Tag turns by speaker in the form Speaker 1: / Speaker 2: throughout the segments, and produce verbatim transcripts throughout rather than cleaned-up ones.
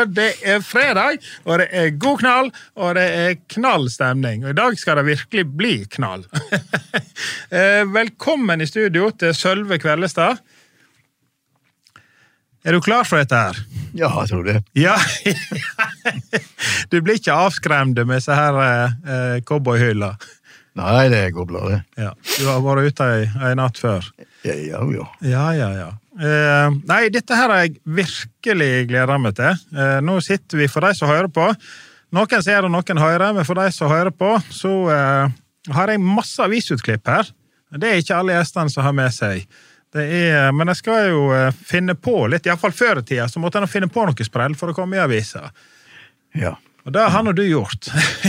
Speaker 1: det er fredag, og det er god knall, og det er knallstemning. Og i dag skal det virkelig bli knall. Velkommen i studio til Sølve Kvellestad. Er du klar for dette her?
Speaker 2: Ja, jeg tror det.
Speaker 1: Ja, du blir ikke avskremt med så her eh, cowboyhyller.
Speaker 2: Nei, det går bra det.
Speaker 1: Ja, du har vært ute i en natt før.
Speaker 2: Ja, ja, ja.
Speaker 1: Ja, ja, ja. Eh, nei, dette her har jeg virkelig gledet meg til. Eh, nå sitter vi for de som hører på. Noen ser og noen hører, men for de som hører på, så eh, har jeg masse avisutklipp her. Det er ikke alle gjestene som har med seg. Det er, men jeg skal jo finne på litt, i hvert fall før i tida, så måtte jeg finne på noe sprell for å komme i avisa.
Speaker 2: Ja.
Speaker 1: Og det har nå du gjort.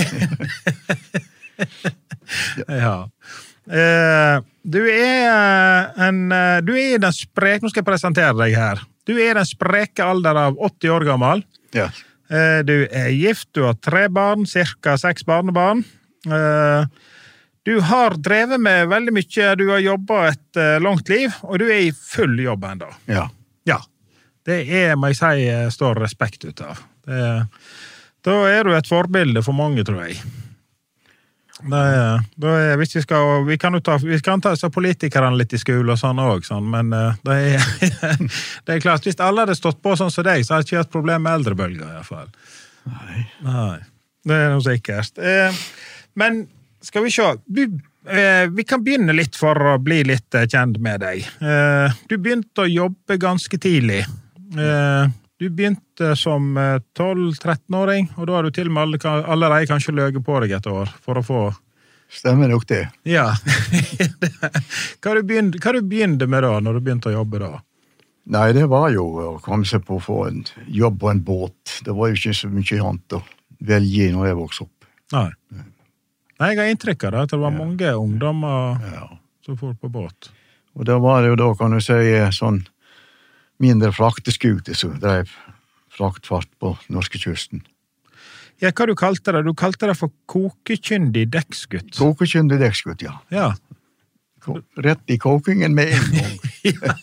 Speaker 1: Ja. Eh, du er en, du er den sprek, nå skal jeg presentere deg her. Du er den spreke alder av åtti år gammel.
Speaker 2: Ja.
Speaker 1: Eh, du er gift, du har tre barn, cirka seks barnebarn. Eh, Du har drevet med veldig mye, du har jobbet et uh, langt liv, og du er i full jobb enda.
Speaker 2: Ja.
Speaker 1: Ja, det er, må jeg si, står respekt ut av. Det, da er du et forbilde for mange, tror jeg. Det, da er, hvis vi skal, vi kan jo ta, vi kan ta så politikerne litt i skole og sånn også, sånn, men uh, det, er, det er klart, hvis alle hadde stått på sånn som deg, så hadde jeg ikke hatt problem med eldrebølger i hvert fall.
Speaker 2: Nei.
Speaker 1: Nei, det er noe sikkert. Uh, men skal vi se, du, eh, vi kan begynne litt for å bli litt eh, kjent med deg. Eh, du begynte å jobbe ganske tidlig. Eh, du begynte som eh, tolv-tretten-åring, og da har du til og med allerede kanskje løget på deg et år for å få...
Speaker 2: Stemmer nok det.
Speaker 1: Ja. Hva du begynte, hva du begynte med da, når du begynte å jobbe da?
Speaker 2: Nei, det var jo å komme seg på å få en jobb på en båt. Det var jo ikke så mye annet å velge når jeg vokste opp.
Speaker 1: Nei. Nei, jeg har inntrykk av det, at det var ja. mange ungdommer
Speaker 2: ja.
Speaker 1: som får på båt.
Speaker 2: Og da var det jo da, kan du si, sånn mindre frakteskute som drev fraktfart på norskekysten.
Speaker 1: Ja, hva du kalte det? Du kalte det for kokekyndig dekksgutt.
Speaker 2: Kokekyndig dekksgutt, ja.
Speaker 1: Ja.
Speaker 2: Rett i kokingen med en gang.
Speaker 1: ja.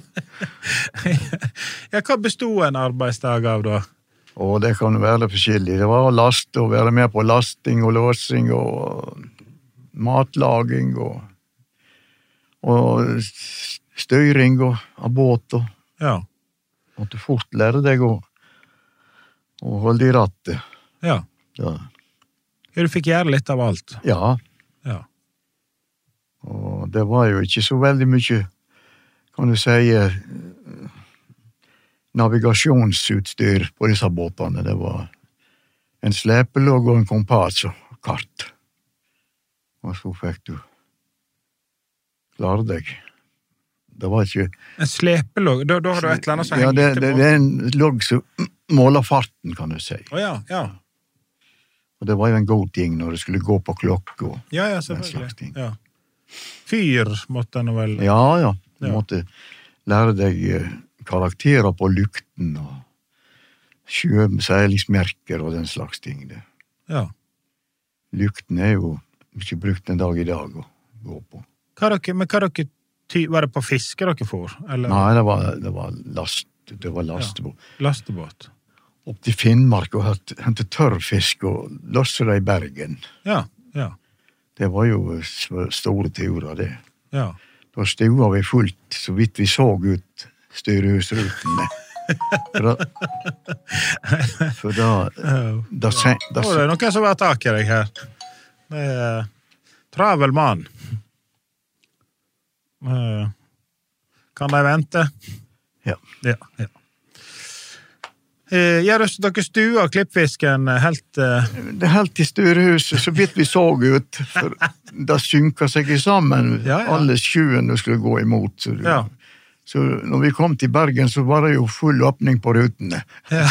Speaker 1: ja, hva bestod en arbeidsdag av da?
Speaker 2: Og det kan være forskjellig. Det var å laste og være med på lasting og låsing og matlaging og, og støyring og, av båt. Og,
Speaker 1: ja.
Speaker 2: Og du fort lærer deg å, å holde i rattet.
Speaker 1: Ja.
Speaker 2: Ja.
Speaker 1: Ja, du fikk gjøre litt av alt.
Speaker 2: Ja.
Speaker 1: Ja.
Speaker 2: Og det var jo ikke så veldig mye, kan du si, navigasjonsutstyr på disse båtene. Det var en slepelogg og en kompass og kart. Og så fikk du klare deg. Det var ikke...
Speaker 1: En slepelogg? Da, da har du et eller annet som
Speaker 2: ja,
Speaker 1: henger
Speaker 2: det,
Speaker 1: til
Speaker 2: det,
Speaker 1: båten?
Speaker 2: det er en logg som måler farten, kan du si.
Speaker 1: Å ja, ja.
Speaker 2: Og det var jo en god ting når du skulle gå på klokk og
Speaker 1: ja, ja,
Speaker 2: den slags ting.
Speaker 1: Ja. Fyr måtte du vel...
Speaker 2: Ja, ja. Du
Speaker 1: ja.
Speaker 2: måtte lære deg karakterer på lukten og sjøseilingsmerker og den slags ting. Det.
Speaker 1: Ja.
Speaker 2: Lukten er jo ikke brukt en dag i dag å gå på.
Speaker 1: Hva dere, men hva dere, var det på fiske dere for? Eller?
Speaker 2: Nei, det var, det var, last, det var lastebåt.
Speaker 1: Ja. Lastebåt.
Speaker 2: Opp til Finnmark og hente tørrfisk og losse det i Bergen.
Speaker 1: Ja, ja. Det
Speaker 2: var jo store turer, det.
Speaker 1: Ja.
Speaker 2: Da stua vi fullt, så vidt vi så ut styrehusrutene. For da... For da... da,
Speaker 1: ja.
Speaker 2: da
Speaker 1: Nå er det noen som har tak i deg her. Det er travel mann. Kan de vente?
Speaker 2: Ja.
Speaker 1: Ja, ja. Ja, dere stua klippfisken helt... Uh...
Speaker 2: Det er helt i styrehuset, så vidt vi så ut, for da synker seg sammen, ja, ja. Alle sjøen du skulle gå imot. Så, du...
Speaker 1: ja.
Speaker 2: så når vi kom til Bergen, så var det jo full åpning på rutene.
Speaker 1: Ja.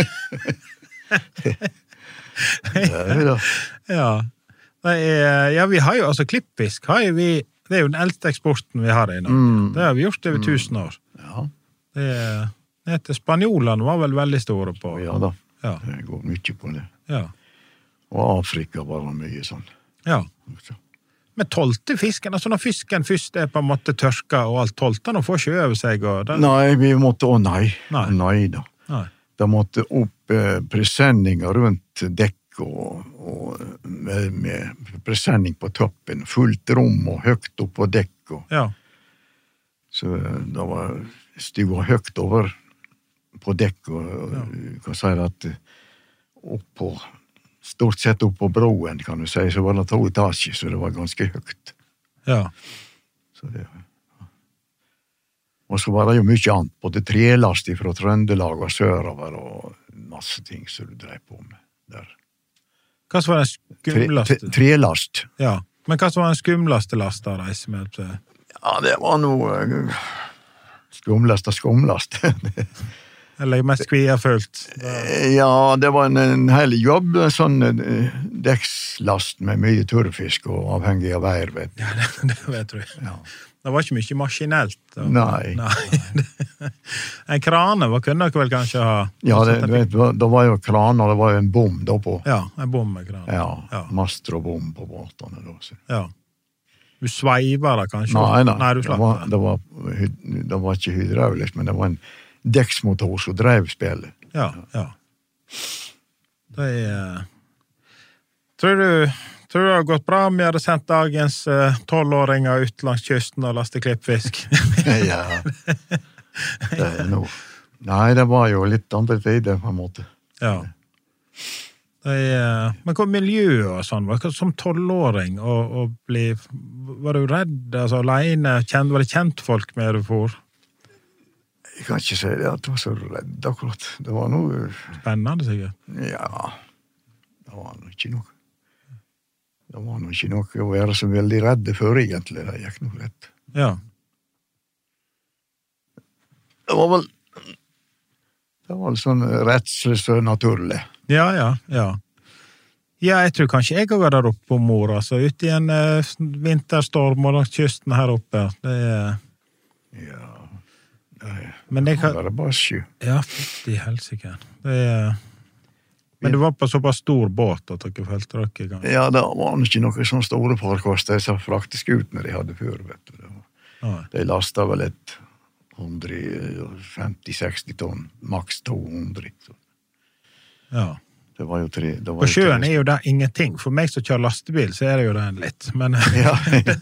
Speaker 2: ja,
Speaker 1: ja. Det er, ja, vi har jo, altså klippfisk har jo vi, det er jo den eldste eksporten vi har i Norge. Mm. Det har vi gjort over tusen år.
Speaker 2: Ja.
Speaker 1: Det er... Etter spanjolene var vel veldig store på.
Speaker 2: Ja da,
Speaker 1: ja.
Speaker 2: Det går mye på det.
Speaker 1: Ja.
Speaker 2: Og Afrika var det mye sånn.
Speaker 1: Ja. Men tolte fisken, altså når fisken først er på en måte tørka og alt, tolte den og får ikke over seg? Og den...
Speaker 2: Nei, vi måtte, å nei,
Speaker 1: nei,
Speaker 2: nei da.
Speaker 1: Nei.
Speaker 2: det måtte opp eh, presenninger rundt dekk og, og med, med presenning på toppen, fullt rom og høyt opp på dekk. Og,
Speaker 1: ja.
Speaker 2: Så det var stua høyt over på dekk, og, og ja. Kan si at opp på, stort sett opp på broen, kan du si, så var det to etasjer, så det var ganske høyt.
Speaker 1: Ja.
Speaker 2: Så det, og så var det jo mye annet, både trelast fra Trøndelag og sørover, og masse ting som du drev på med der.
Speaker 1: Hva som var den skumlaste?
Speaker 2: Tre, trelast.
Speaker 1: Ja, men hva som var den skumlaste last av reise med?
Speaker 2: Ja, det var noe uh, skumlast og skumlast.
Speaker 1: Eller mest kviafullt?
Speaker 2: Ja, det var en, en hel jobb, en sånn uh, dekkslast med mye turfisk og avhengig av vær, vet du.
Speaker 1: Ja, det, det vet du.
Speaker 2: Ja.
Speaker 1: Det var ikke mye maskinelt. Og,
Speaker 2: nei.
Speaker 1: nei. En krane, hva kunne dere vel kanskje ha?
Speaker 2: Ja, det, du vet, det var jo kraner, det var jo en bom da på.
Speaker 1: Ja, en bom med kraner.
Speaker 2: Ja,
Speaker 1: ja.
Speaker 2: master og bom på båtene da. Så.
Speaker 1: Ja. Du sveiver da kanskje?
Speaker 2: Nei, nei,
Speaker 1: nei du
Speaker 2: det, var, det, var, det var ikke hydraulisk, men det var en dekksmotor som drev spillet.
Speaker 1: Ja, ja. Det er... Tror du, tror du det har gått bra om vi hadde sendt dagens tolvåringer uh, ut langs kysten og laste klippfisk?
Speaker 2: Ja, det er noe. Nei, det var jo litt andre tider på en måte.
Speaker 1: Ja. Det er, men hva miljø og sånn, var det som tolvåring og, og bli, var du redd, altså alene, kjent, var det kjent folk med du for?
Speaker 2: Jeg kan ikke si det at jeg var så redd akkurat. Det var noe...
Speaker 1: Spennende sikkert?
Speaker 2: Ja, det var noe ikke noe. Det var noe ikke noe å være så veldig redde for egentlig, det gikk noe rett.
Speaker 1: Ja.
Speaker 2: Det var vel, det var vel sånn redsel så naturlig.
Speaker 1: Ja, ja, ja. Ja, jeg tror kanskje jeg har vært der oppe om mor, altså, ute i en uh, vinterstorm og langs kysten her oppe. Det er...
Speaker 2: Ja, det er...
Speaker 1: Men det kan...
Speaker 2: Det er bare sju.
Speaker 1: Ja, fytti helsike. Det er... Men det var på såpass stor båt at dere følte dere kanskje?
Speaker 2: Ja, det var ikke noe sånn store farkoster, så faktisk ut når de hadde før, vet du. Det var, de lastet vel et hundre femti seksti tonn, maks to hundre. Så. Ja. Det var jo tre... Det var
Speaker 1: på sjøen
Speaker 2: tre...
Speaker 1: er jo det ingenting. For meg som kjører lastebil, så er det jo det litt. Men
Speaker 2: ja.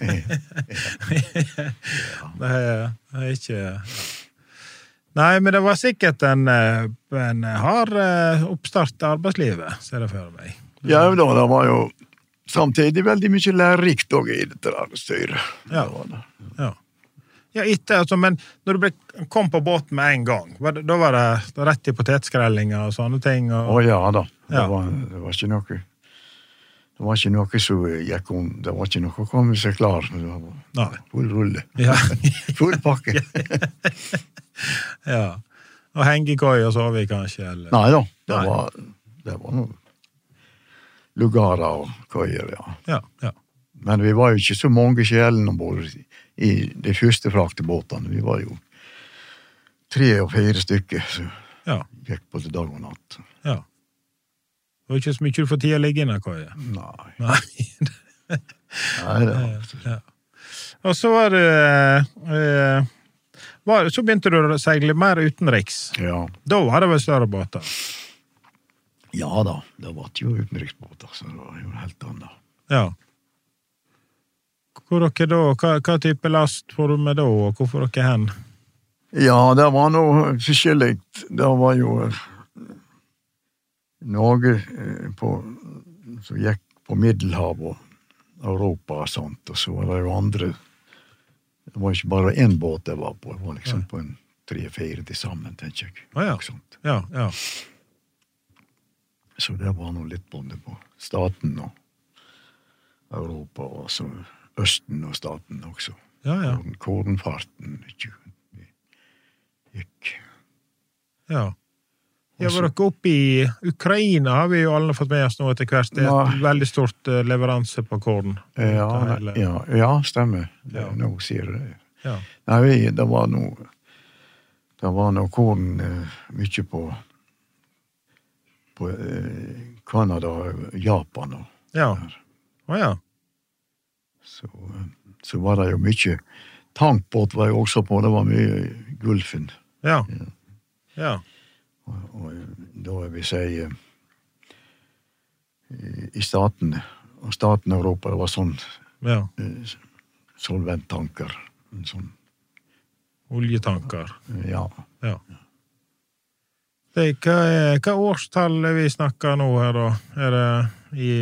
Speaker 1: det er, det er ikke... Nei, men det var sikkert en, en hard oppstart av arbeidslivet, ser jeg for meg.
Speaker 2: Ja, da, det var jo samtidig veldig mye lærerikt også i dette der styret.
Speaker 1: Ja,
Speaker 2: det det.
Speaker 1: ja. Ja, etter, altså, men når du ble, kom på båten med en gang, var det, da var det rett i potetskrellinger og sånne ting? Og...
Speaker 2: Å ja da, det,
Speaker 1: ja.
Speaker 2: Var, det var ikke noe, det var ikke noe som gikk om, det var ikke noe å komme seg klar, det var full rulle,
Speaker 1: ja.
Speaker 2: full pakke.
Speaker 1: Ja, og hengekøy og sove kanskje, eller?
Speaker 2: Nei da, det Nei. var, det var noe lugarer og køyer, ja.
Speaker 1: Ja, ja.
Speaker 2: Men vi var jo ikke så mange sjelen ombord i de første fraktebåtene. Vi var jo tre og fire stykker, så
Speaker 1: ja.
Speaker 2: Gikk på til dag og natt.
Speaker 1: Ja. Det var ikke så mye du får tid å ligge inn i køye?
Speaker 2: Nei.
Speaker 1: Nei.
Speaker 2: Nei, det var...
Speaker 1: Ja. Og så var det... Øh, var, så begynte du å seile mer utenriks.
Speaker 2: Ja. Da
Speaker 1: var det vel større båter?
Speaker 2: Ja da, det var jo utenriksbåter, så det var jo helt annet.
Speaker 1: Ja. Hvor dere da, hva, hva type last får du med da, og hvorfor dere hen?
Speaker 2: Ja, det var noe forskjelligt. Det var jo noe på, som gikk på Middelhav og Europa og sånt, og så var det jo andre. Det var ikke bare en båt det var på, det var liksom ja. På en tre-fire til sammen, tenker jeg.
Speaker 1: Ah, ja.
Speaker 2: Sånt.
Speaker 1: Ja, ja.
Speaker 2: Så det var noe litt både på staten og Europa, og så Østen og staten også.
Speaker 1: Ja, ja.
Speaker 2: Kornfarten ikke gikk.
Speaker 1: Ja. Ja, var dere oppe i Ukraina, har vi jo alle fått med oss nå etter hvert. Det er et ja. Veldig stort uh, leveranse på korn.
Speaker 2: Ja, hele... ja, ja, stemmer. Det, ja. Nå sier du det.
Speaker 1: Ja.
Speaker 2: Nei, vi, det var noe det var noe korn uh, mye på på uh, Kanada og Japan. Og,
Speaker 1: ja. Å ja.
Speaker 2: Så, så var det jo mye tankbåt var jo også på, det var mye Gulfen.
Speaker 1: Ja, ja.
Speaker 2: Og, og da vil vi si i, i staten, og staten i Europa, det var sånn
Speaker 1: Ja.
Speaker 2: eh, solventtanker. En sånn,
Speaker 1: Oljetanker.
Speaker 2: ja.
Speaker 1: Ja. Det, er- hva, er, hva årstall er vi snakker nå her da? Er det i...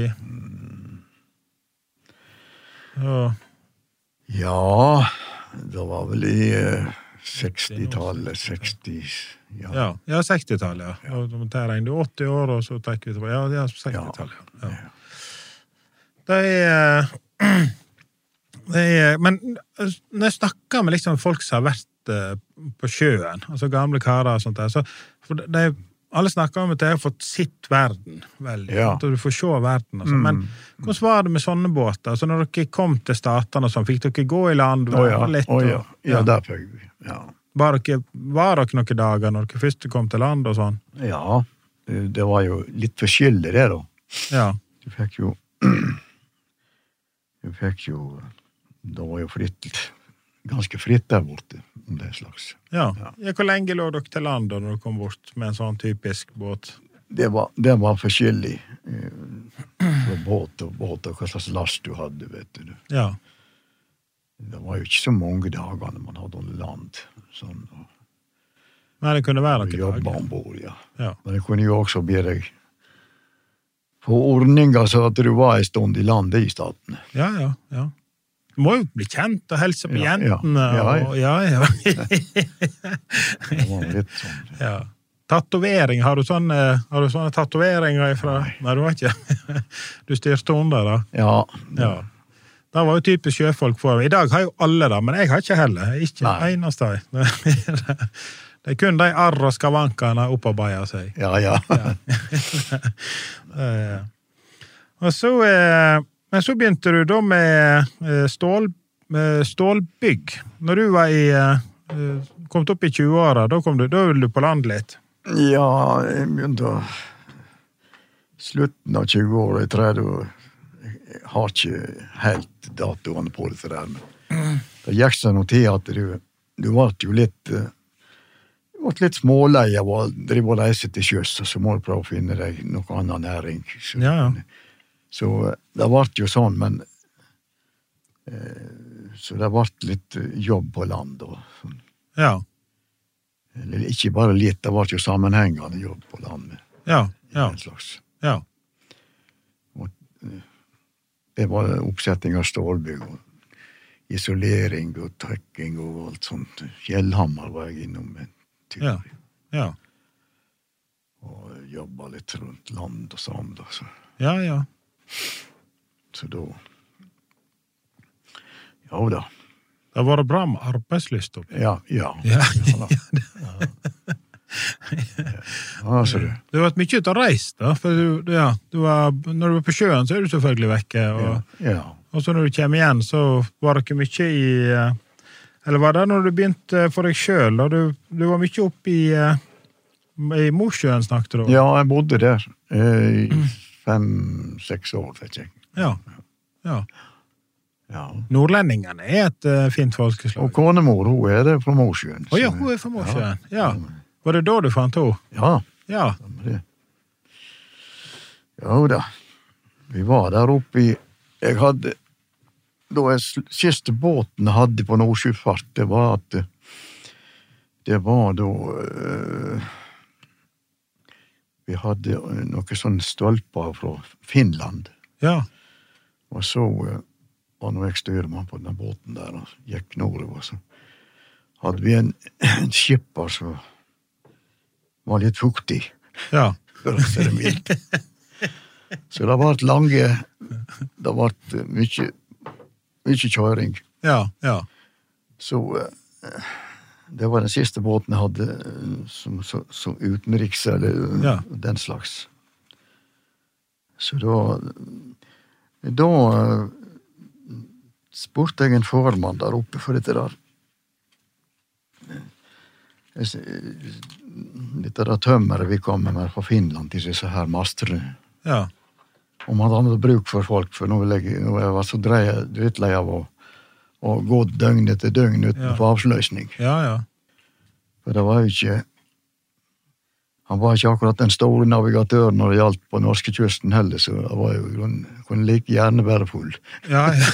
Speaker 1: Ja,
Speaker 2: Ja, det var vel i eh, sekstitallet, seksti, ja.
Speaker 1: ja, ja sekstitallet, ja. Og da regner du åtti år, og så tenker vi tilbake. Ja, ja, sekstitallet. Ja. Det er... Det er, men når jeg snakker med liksom folk som har vært eh, på sjøen, altså gamle karer og sånt der, så for det er, alle snakker om at de har fått sitt verden, vel,
Speaker 2: Ja.
Speaker 1: at du får se verden og sånn, men hvordan var det med sånne båter? Altså når dere kom til statene og sånn, fikk dere gå i land?
Speaker 2: Å ja,
Speaker 1: litt,
Speaker 2: å ja,
Speaker 1: og-
Speaker 2: ja, der fikk vi, ja.
Speaker 1: Var dere, var dere noen dager når dere først kom til land og sånn?
Speaker 2: Ja, det det var jo litt forskjellig det da.
Speaker 1: Ja,
Speaker 2: Du fikk jo, du fikk jo, det var jo fritt, ganske fritt der borte, om det slags.
Speaker 1: ja.
Speaker 2: Ja.
Speaker 1: ja. Hvor lenge lå dere til land da når dere kom bort med en sånn typisk båt?
Speaker 2: Det var, det var forskjellig eh, fra båt og båt og hva slags last du hadde, vet du.
Speaker 1: Ja,
Speaker 2: Det var jo ikke så mange dager når man hadde under land, sånn, og,
Speaker 1: men det kunne være
Speaker 2: og
Speaker 1: noen
Speaker 2: jobba
Speaker 1: dager.
Speaker 2: ombord, ja.
Speaker 1: Ja,
Speaker 2: Men det kunne jo også be deg få ordninger så at du var en stund i landet i staten.
Speaker 1: ja, ja. ja. Du må jo bli kjent og helse på
Speaker 2: Ja, ja.
Speaker 1: jentene.
Speaker 2: Ja, ja.
Speaker 1: Og, ja, ja.
Speaker 2: Det var litt sånn.
Speaker 1: ja. Tatovering, har du sånne, har du sånne tatoveringer ifra?
Speaker 2: Nei.
Speaker 1: Nei, du har ikke. Du styrte under da.
Speaker 2: Ja,
Speaker 1: Ja. Det var jo typisk sjøfolk for. I dag har jo alle det, men jeg har ikke heller. Ikke
Speaker 2: Nei.
Speaker 1: eneste. Det er kun de arr og skavankene opparbeider seg.
Speaker 2: ja, ja.
Speaker 1: Eh, Og så, eh, men så begynte du da med eh, stål, med stålbygg. Når du var i, eh, kom opp i tjue-åra, da kom du, da ville du på land litt.
Speaker 2: Ja, jeg begynte å slutten av tjue-åra, jeg tror jeg jeg har ikke helt datoene på det der, men det gikk seg noe til at du, du ble jo litt eh, du ble litt smålei av å drive og reise til sjøs, og så må du prøve å finne deg noe annen næring. Så,
Speaker 1: Ja, ja.
Speaker 2: så eh, det ble jo sånn, men eh, så det ble litt eh, jobb på land og sånn.
Speaker 1: Ja,
Speaker 2: Eller ikke bare litt, det ble jo sammenhengende jobb på land.
Speaker 1: ja, ja,
Speaker 2: En slags.
Speaker 1: ja.
Speaker 2: Det var oppsetting av stålbygg, og isolering og trekking og alt sånt. Fjellhammer var jeg innom en tur.
Speaker 1: Ja. Ja,
Speaker 2: Og jobba litt rundt land og sånn. Da, så,
Speaker 1: ja, ja.
Speaker 2: så da Ja da.
Speaker 1: Det har vært bra med arbeidslyst oppi.
Speaker 2: Ja, ja.
Speaker 1: Ja,
Speaker 2: da. Ja. Ja, så det.
Speaker 1: Du har vært mye ute og reist, da. For du, du- ja, du var, når du er på sjøen, så er du selvfølgelig vekke. Og,
Speaker 2: Ja.
Speaker 1: og så når du kommer igjen, så var det ikke mye i eh, Eller var det når du begynte for deg sjøl? Du, du var mye oppe i, eh, i Mosjøen, snakket du om?
Speaker 2: ja, jeg bodde der eh, i fem-seks år, vet jeg.
Speaker 1: Ja. ja.
Speaker 2: Ja.
Speaker 1: Nordlendingene er et eh, fint folkeslag.
Speaker 2: Og konemor, hun er det fra Mosjøen.
Speaker 1: Å ja,
Speaker 2: så-
Speaker 1: hun er fra Mosjøen. Ja. Var det da du fant henne?
Speaker 2: Ja.
Speaker 1: Ja.
Speaker 2: Stemmer det. Jo da. Vi var der oppe i Jeg hadde Da jeg sl- siste båten jeg hadde på Nordsjøfart, det var at eh, det var da eh, Vi hadde eh, noen sånne stolper fra Finland.
Speaker 1: Ja.
Speaker 2: Og så eh, var nå jeg styrmann på den båten der og gikk nordover. Så hadde vi en, en skipper som var litt fuktig,
Speaker 1: Ja.
Speaker 2: for å si det mildt. Så det ble lange Det ble mye, mye kjøring.
Speaker 1: Ja. Ja.
Speaker 2: Så eh, det var den siste båten jeg hadde eh, som, som, som utenriks, eller eh,
Speaker 1: Ja.
Speaker 2: den slags. Så da Da eh, spurte jeg en formann der oppe for dette der Jeg s- dette der tømmeret vi kom med fra Finland til disse her masterne.
Speaker 1: Ja.
Speaker 2: Om han hadde bruk for folk, for nå, vil jeg, nå jeg var så drei- drittlei av å, å gå døgn etter døgn uten
Speaker 1: Ja.
Speaker 2: å få avsløsning.
Speaker 1: Ja. Ja.
Speaker 2: For det var jo ikke han var ikke akkurat den store navigatøren når det gjaldt på norskekysten heller, så det var jo, han kunne like gjerne være full.
Speaker 1: Ja, ja.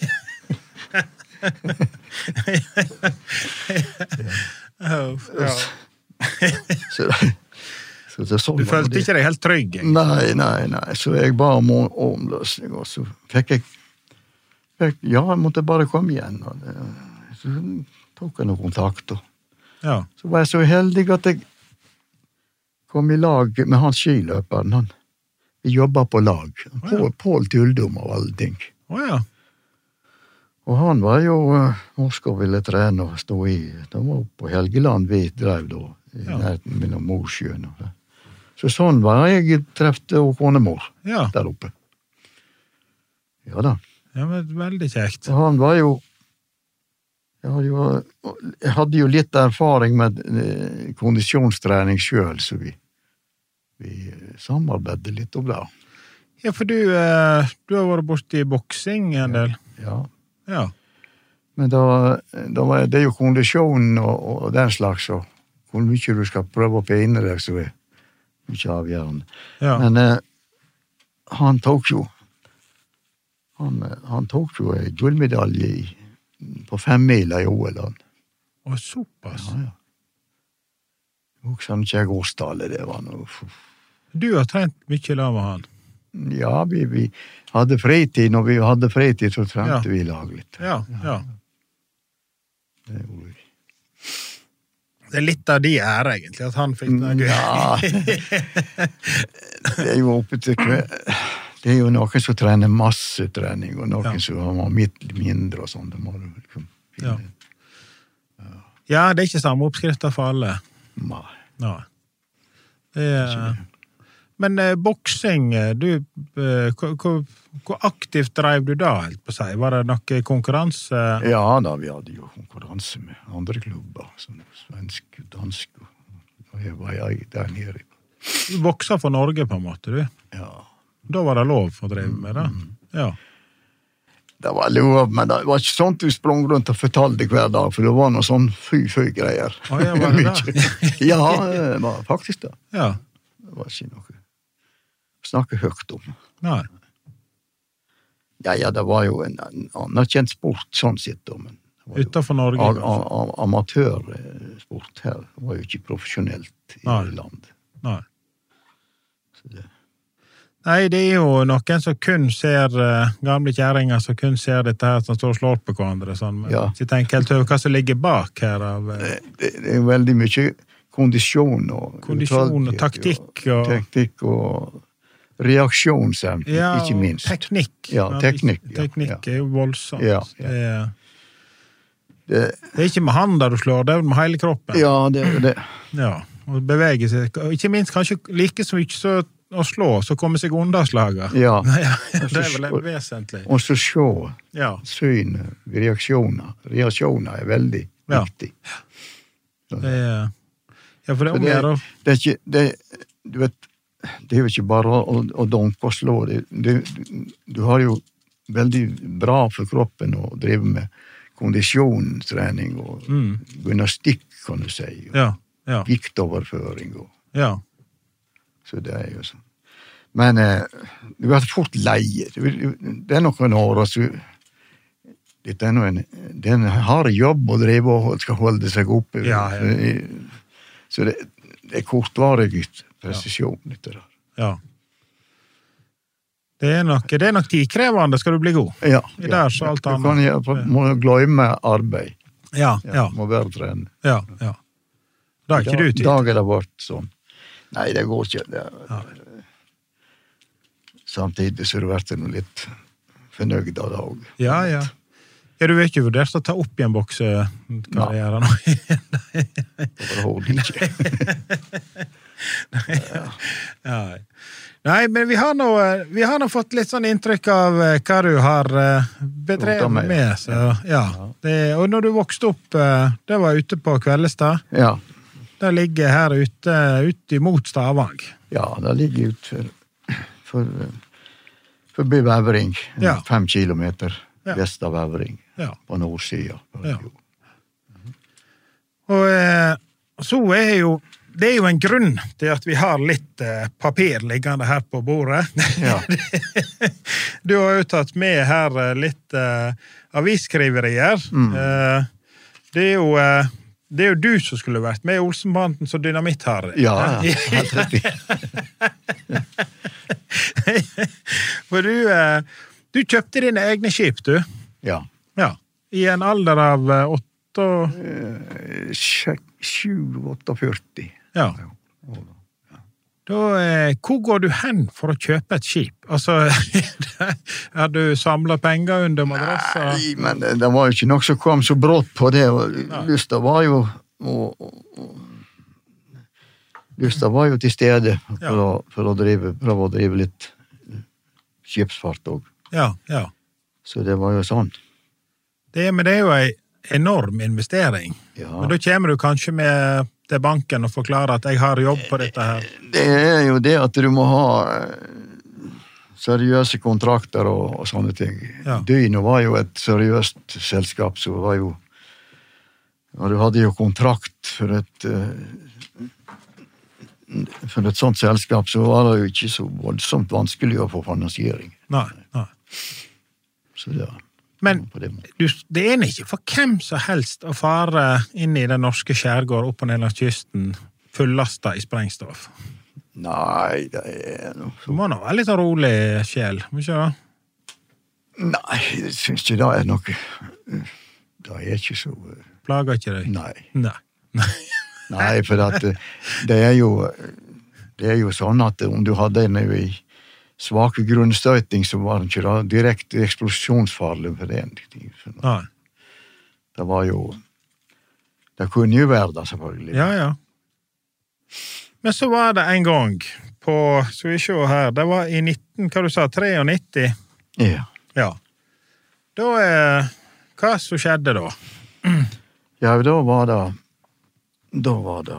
Speaker 1: ja.
Speaker 2: så, så det sånn
Speaker 1: du følte ikke deg helt trygg? Ikke?
Speaker 2: Nei, nei, nei, så jeg ba om omløsning, og så fikk jeg, fikk, ja, jeg måtte bare komme igjen, og det, så tok jeg noen kontakt, og
Speaker 1: ja.
Speaker 2: Så var jeg så heldig at jeg kom i lag med han skiløperen, han, vi jobbet på lag, oh, ja. Pål Tuldum og alle ting.
Speaker 1: Å oh, ja.
Speaker 2: Og han var jo norsk og ville trene og stå i. De var oppe på Helgeland vi drev da, i ja. Nærheten min og Morsjøen. Så sånn var jeg trefte og konemor
Speaker 1: ja.
Speaker 2: Der oppe. Ja da.
Speaker 1: Ja, men veldig kjekt.
Speaker 2: Og han var jo jeg hadde jo, jeg hadde jo litt erfaring med eh, kondisjonstrening selv, så vi, vi samarbeidet litt om det.
Speaker 1: Ja, for du, eh, du har vært borte i boksing en del.
Speaker 2: Ja.
Speaker 1: Ja.
Speaker 2: Men da, da var det jo kondisjonen og, og den slags, og hvor mye du skal prøve å pine deg, så er mye avgjørende.
Speaker 1: Ja.
Speaker 2: Men eh, han tok jo han, han tok jo en gullmedalje i, på fem mila i O L.
Speaker 1: Og såpass?
Speaker 2: Ja, ja. Også ikke jeg Åsdale, det var noe.
Speaker 1: Du har trent mye la med han?
Speaker 2: Ja, vi, vi hadde fritid, når vi hadde fritid, så trente ja. Vi lag litt.
Speaker 1: Ja, ja.
Speaker 2: Det gjorde vi.
Speaker 1: Det er litt av de ære, egentlig, at han fikk det gøy.
Speaker 2: Ja, det er jo oppe til det er jo noen som trener masse trening, og noen ja. Som har mitt mindre og sånn. Liksom
Speaker 1: ja. Ja. Ja, det er ikke samme oppskrifter for alle.
Speaker 2: Nei.
Speaker 1: Nei. Det er... Men eh, boksing, du, eh, hvor, hvor aktivt drev du da, helt på seg? Var det noe konkurranse?
Speaker 2: Ja da, vi hadde jo konkurranse med andre klubber, som svensk og dansk, og jeg var jeg der nede.
Speaker 1: Du boksa for Norge på en måte, du?
Speaker 2: Ja.
Speaker 1: Da var det lov å drive med det?
Speaker 2: Mm.
Speaker 1: Ja.
Speaker 2: Det var lov, men det var ikke sånt du sprang rundt og fortalte hver dag, for det var noe sånn fy-fy-greier.
Speaker 1: Å, ja, var det det?
Speaker 2: Ja, det var faktisk det.
Speaker 1: Ja.
Speaker 2: Det var ikke noe snakke høyt om.
Speaker 1: Nei.
Speaker 2: Ja, ja, det var jo en anerkjent sport, sånn sett, men
Speaker 1: utenfor Norge?
Speaker 2: A, a, a, amatørsport her, det var jo ikke profesjonelt i Nei. Land.
Speaker 1: Nei.
Speaker 2: Så det...
Speaker 1: Nei, det er jo noen som kun ser, uh, gamle kjæringer som kun ser dette her som står og slår på hverandre, sånn, men ja. Ikke tenker helt over hva som ligger bak her av... Uh,
Speaker 2: det, det, det er veldig mye kondisjon og...
Speaker 1: Kondisjon og taktikk og...
Speaker 2: og taktikk og... reaksjonsevne,
Speaker 1: ja,
Speaker 2: ikke minst.
Speaker 1: Teknikk.
Speaker 2: Ja, teknikk. Ja,
Speaker 1: teknikk
Speaker 2: ja.
Speaker 1: Er jo voldsomt.
Speaker 2: Ja, ja.
Speaker 1: Det, er,
Speaker 2: det,
Speaker 1: det er ikke med handa du slår, det er med hele kroppen.
Speaker 2: Ja, det er det.
Speaker 1: Ja, og bevege seg. Og ikke minst kanskje like så mye så å slå, så komme seg unna slaget.
Speaker 2: Ja.
Speaker 1: ja det er vel vesentlig.
Speaker 2: Og så se,
Speaker 1: ja.
Speaker 2: Syn, reaksjoner. Reaksjoner er veldig
Speaker 1: ja.
Speaker 2: Viktig.
Speaker 1: Det er... Ja, for det,
Speaker 2: det, er, det er ikke... Det, du vet, det er jo ikke bare å, å donke og slå. Det, det, du har jo veldig bra for kroppen å drive med kondisjonstrening og
Speaker 1: mm.
Speaker 2: gymnastikk, kan du si.
Speaker 1: Ja, ja.
Speaker 2: Viktoverføring. Og,
Speaker 1: ja. Så
Speaker 2: det er jo sånn. Men eh, du blir fort leie. Det er noen år, altså, det er noen, det er en hard jobb å drive og skal holde seg oppe.
Speaker 1: Ja, ja.
Speaker 2: Så det, det er kortvarig presisjon, litt der.
Speaker 1: Ja. Det er nok, det er nok tidkrevende, skal du bli god.
Speaker 2: Ja.
Speaker 1: I der, så alt
Speaker 2: du
Speaker 1: annet.
Speaker 2: kan må glemme arbeid.
Speaker 1: Ja, ja.
Speaker 2: Må være trene.
Speaker 1: Ja, ja. Da er ikke du tid.
Speaker 2: Dag er det vært sånn. Nei, det går ikke. Det er, ja. Samtidig så har du vært noe litt fornøyd av det også.
Speaker 1: Ja, ja. Ja, du vet ikke vurdert å ta opp igjen boksekarrieren nå?
Speaker 2: Overhodet ikke.
Speaker 1: Nei, ja. Ja. Nei, men vi har nå, vi har nå fått litt sånn inntrykk av hva du har bedrevet med. med så, ja. Det, og når du vokste opp, det var ute på Kveldestad.
Speaker 2: Ja.
Speaker 1: Det ligger her ute, ute imot Stavang.
Speaker 2: Ja, det ligger ut for, for, forbi Vevring,
Speaker 1: ja.
Speaker 2: Fem kilometer
Speaker 1: ja.
Speaker 2: Vest av Vevring,
Speaker 1: ja.
Speaker 2: På nordsida.
Speaker 1: Ja. Og eh, så er jo det er jo en grunn til at vi har litt eh, papir liggende her på bordet.
Speaker 2: Ja.
Speaker 1: Du har jo tatt med her eh, litt eh, avisskriverier.
Speaker 2: Mm.
Speaker 1: Eh, det er jo eh, det er jo du som skulle vært med i Olsenbanden som dynamitt har.
Speaker 2: Ja, helt riktig.
Speaker 1: For du, eh, du kjøpte dine egne skip, du.
Speaker 2: Ja.
Speaker 1: Ja. I en alder av eh, åtte og...
Speaker 2: sju åtteogførti.
Speaker 1: Ja. Da, eh, hvor går du hen for å kjøpe et skip? Altså, har du samlet penger under madrasser?
Speaker 2: Nei, men det, det var jo ikke nok som kom så brått på det, og lysta var jo og, og, og, lysta var jo til stede for,
Speaker 1: Ja.
Speaker 2: å, for å drive, prøve å drive litt skipsfart også.
Speaker 1: Ja, ja.
Speaker 2: Så det var jo sånn.
Speaker 1: Det, men det er jo en enorm investering.
Speaker 2: Ja.
Speaker 1: Men da kommer du kanskje med til banken og forklarer at jeg har jobb på dette her.
Speaker 2: Det er jo det at du må ha eh, seriøse kontrakter og, og sånne ting.
Speaker 1: Ja.
Speaker 2: Dyno var jo et seriøst selskap, så var jo og du hadde jo kontrakt for et eh, for et sånt selskap, så var det jo ikke så voldsomt vanskelig å få finansiering.
Speaker 1: Nei, nei.
Speaker 2: Så det var
Speaker 1: Men
Speaker 2: på det måten.
Speaker 1: du, det er ikke for hvem som helst å fare inn i den norske skjærgård opp og ned langs kysten fullasta i sprengstoff.
Speaker 2: Nei, det er noe
Speaker 1: Du må nå være litt rolig sjel, må ikke det?
Speaker 2: Nei, jeg synes ikke det er noe det er ikke så
Speaker 1: Plager ikke deg?
Speaker 2: Nei.
Speaker 1: Nei. Nei.
Speaker 2: Nei, for at det er jo det er jo sånn at om du hadde en i svake grunnstøyting, så var det ikke da direkte eksplosjonsfarlig for det.
Speaker 1: Nei.
Speaker 2: Det var jo det kunne jo være det, selvfølgelig.
Speaker 1: Ja, ja. Men så var det en gang på, skal vi se her, det var i nitten, hva du sa, nittiotre?
Speaker 2: Ja.
Speaker 1: Ja. Da er, hva som skjedde da?
Speaker 2: Ja, da var det da var det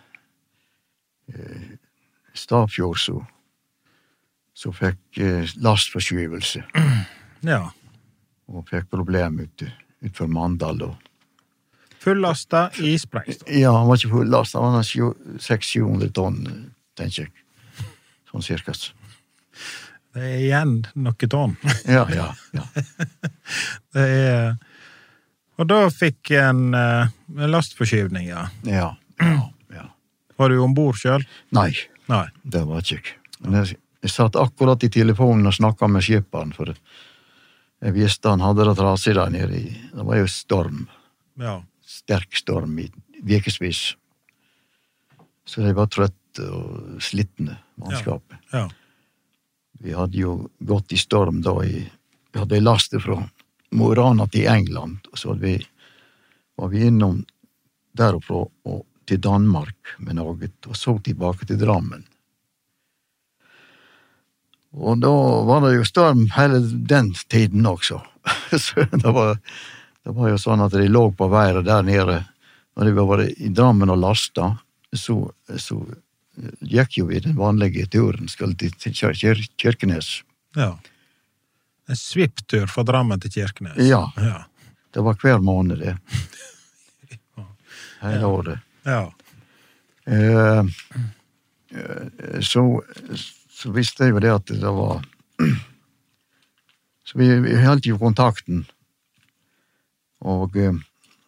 Speaker 2: eh, Stafjord så så fikk eh, lastforskyvelse
Speaker 1: Ja.
Speaker 2: og fikk problem ut, ut for Mandal. Og,
Speaker 1: Fullasta i sprengstoff.
Speaker 2: ja, han var ikke fulllastet, han var seks til sju hundre tonn, tenker jeg. Sånn cirka.
Speaker 1: Det er igjen noe tonn.
Speaker 2: Ja, ja, ja.
Speaker 1: Det er... Og da fikk en, eh, en lastforskyvning, ja.
Speaker 2: Ja, ja, ja.
Speaker 1: Var du ombord selv?
Speaker 2: Nei,
Speaker 1: Nei.
Speaker 2: det var ikke jeg. Men jeg, jeg satt akkurat i telefonen og snakket med skipperen, for jeg visste han hadde det trasig der nede i, det var jo storm,
Speaker 1: Ja.
Speaker 2: sterk storm i vekesvis. Så de var trøtte og slittende, mannskapet.
Speaker 1: Ja.
Speaker 2: Vi hadde jo gått i storm da i, vi hadde lastet fra Mo i Rana til England, og så hadde vi, var vi innom derfra og til Danmark med noe, og så tilbake til Drammen. Og da var det jo storm hele den tiden også. Så det var, det var jo sånn at de lå på været der nede. Når de var i Drammen og lasta, så, så gikk jo vi den vanlige turen, skulle til, til Kir Kirkenes.
Speaker 1: Ja. En svipptur fra Drammen til Kirkenes.
Speaker 2: Ja,
Speaker 1: Ja.
Speaker 2: det var hver måned det. Hele året.
Speaker 1: Ja.
Speaker 2: Eh, eh, så, så visste jeg jo det at det var så vi, vi holdt jo kontakten, og eh,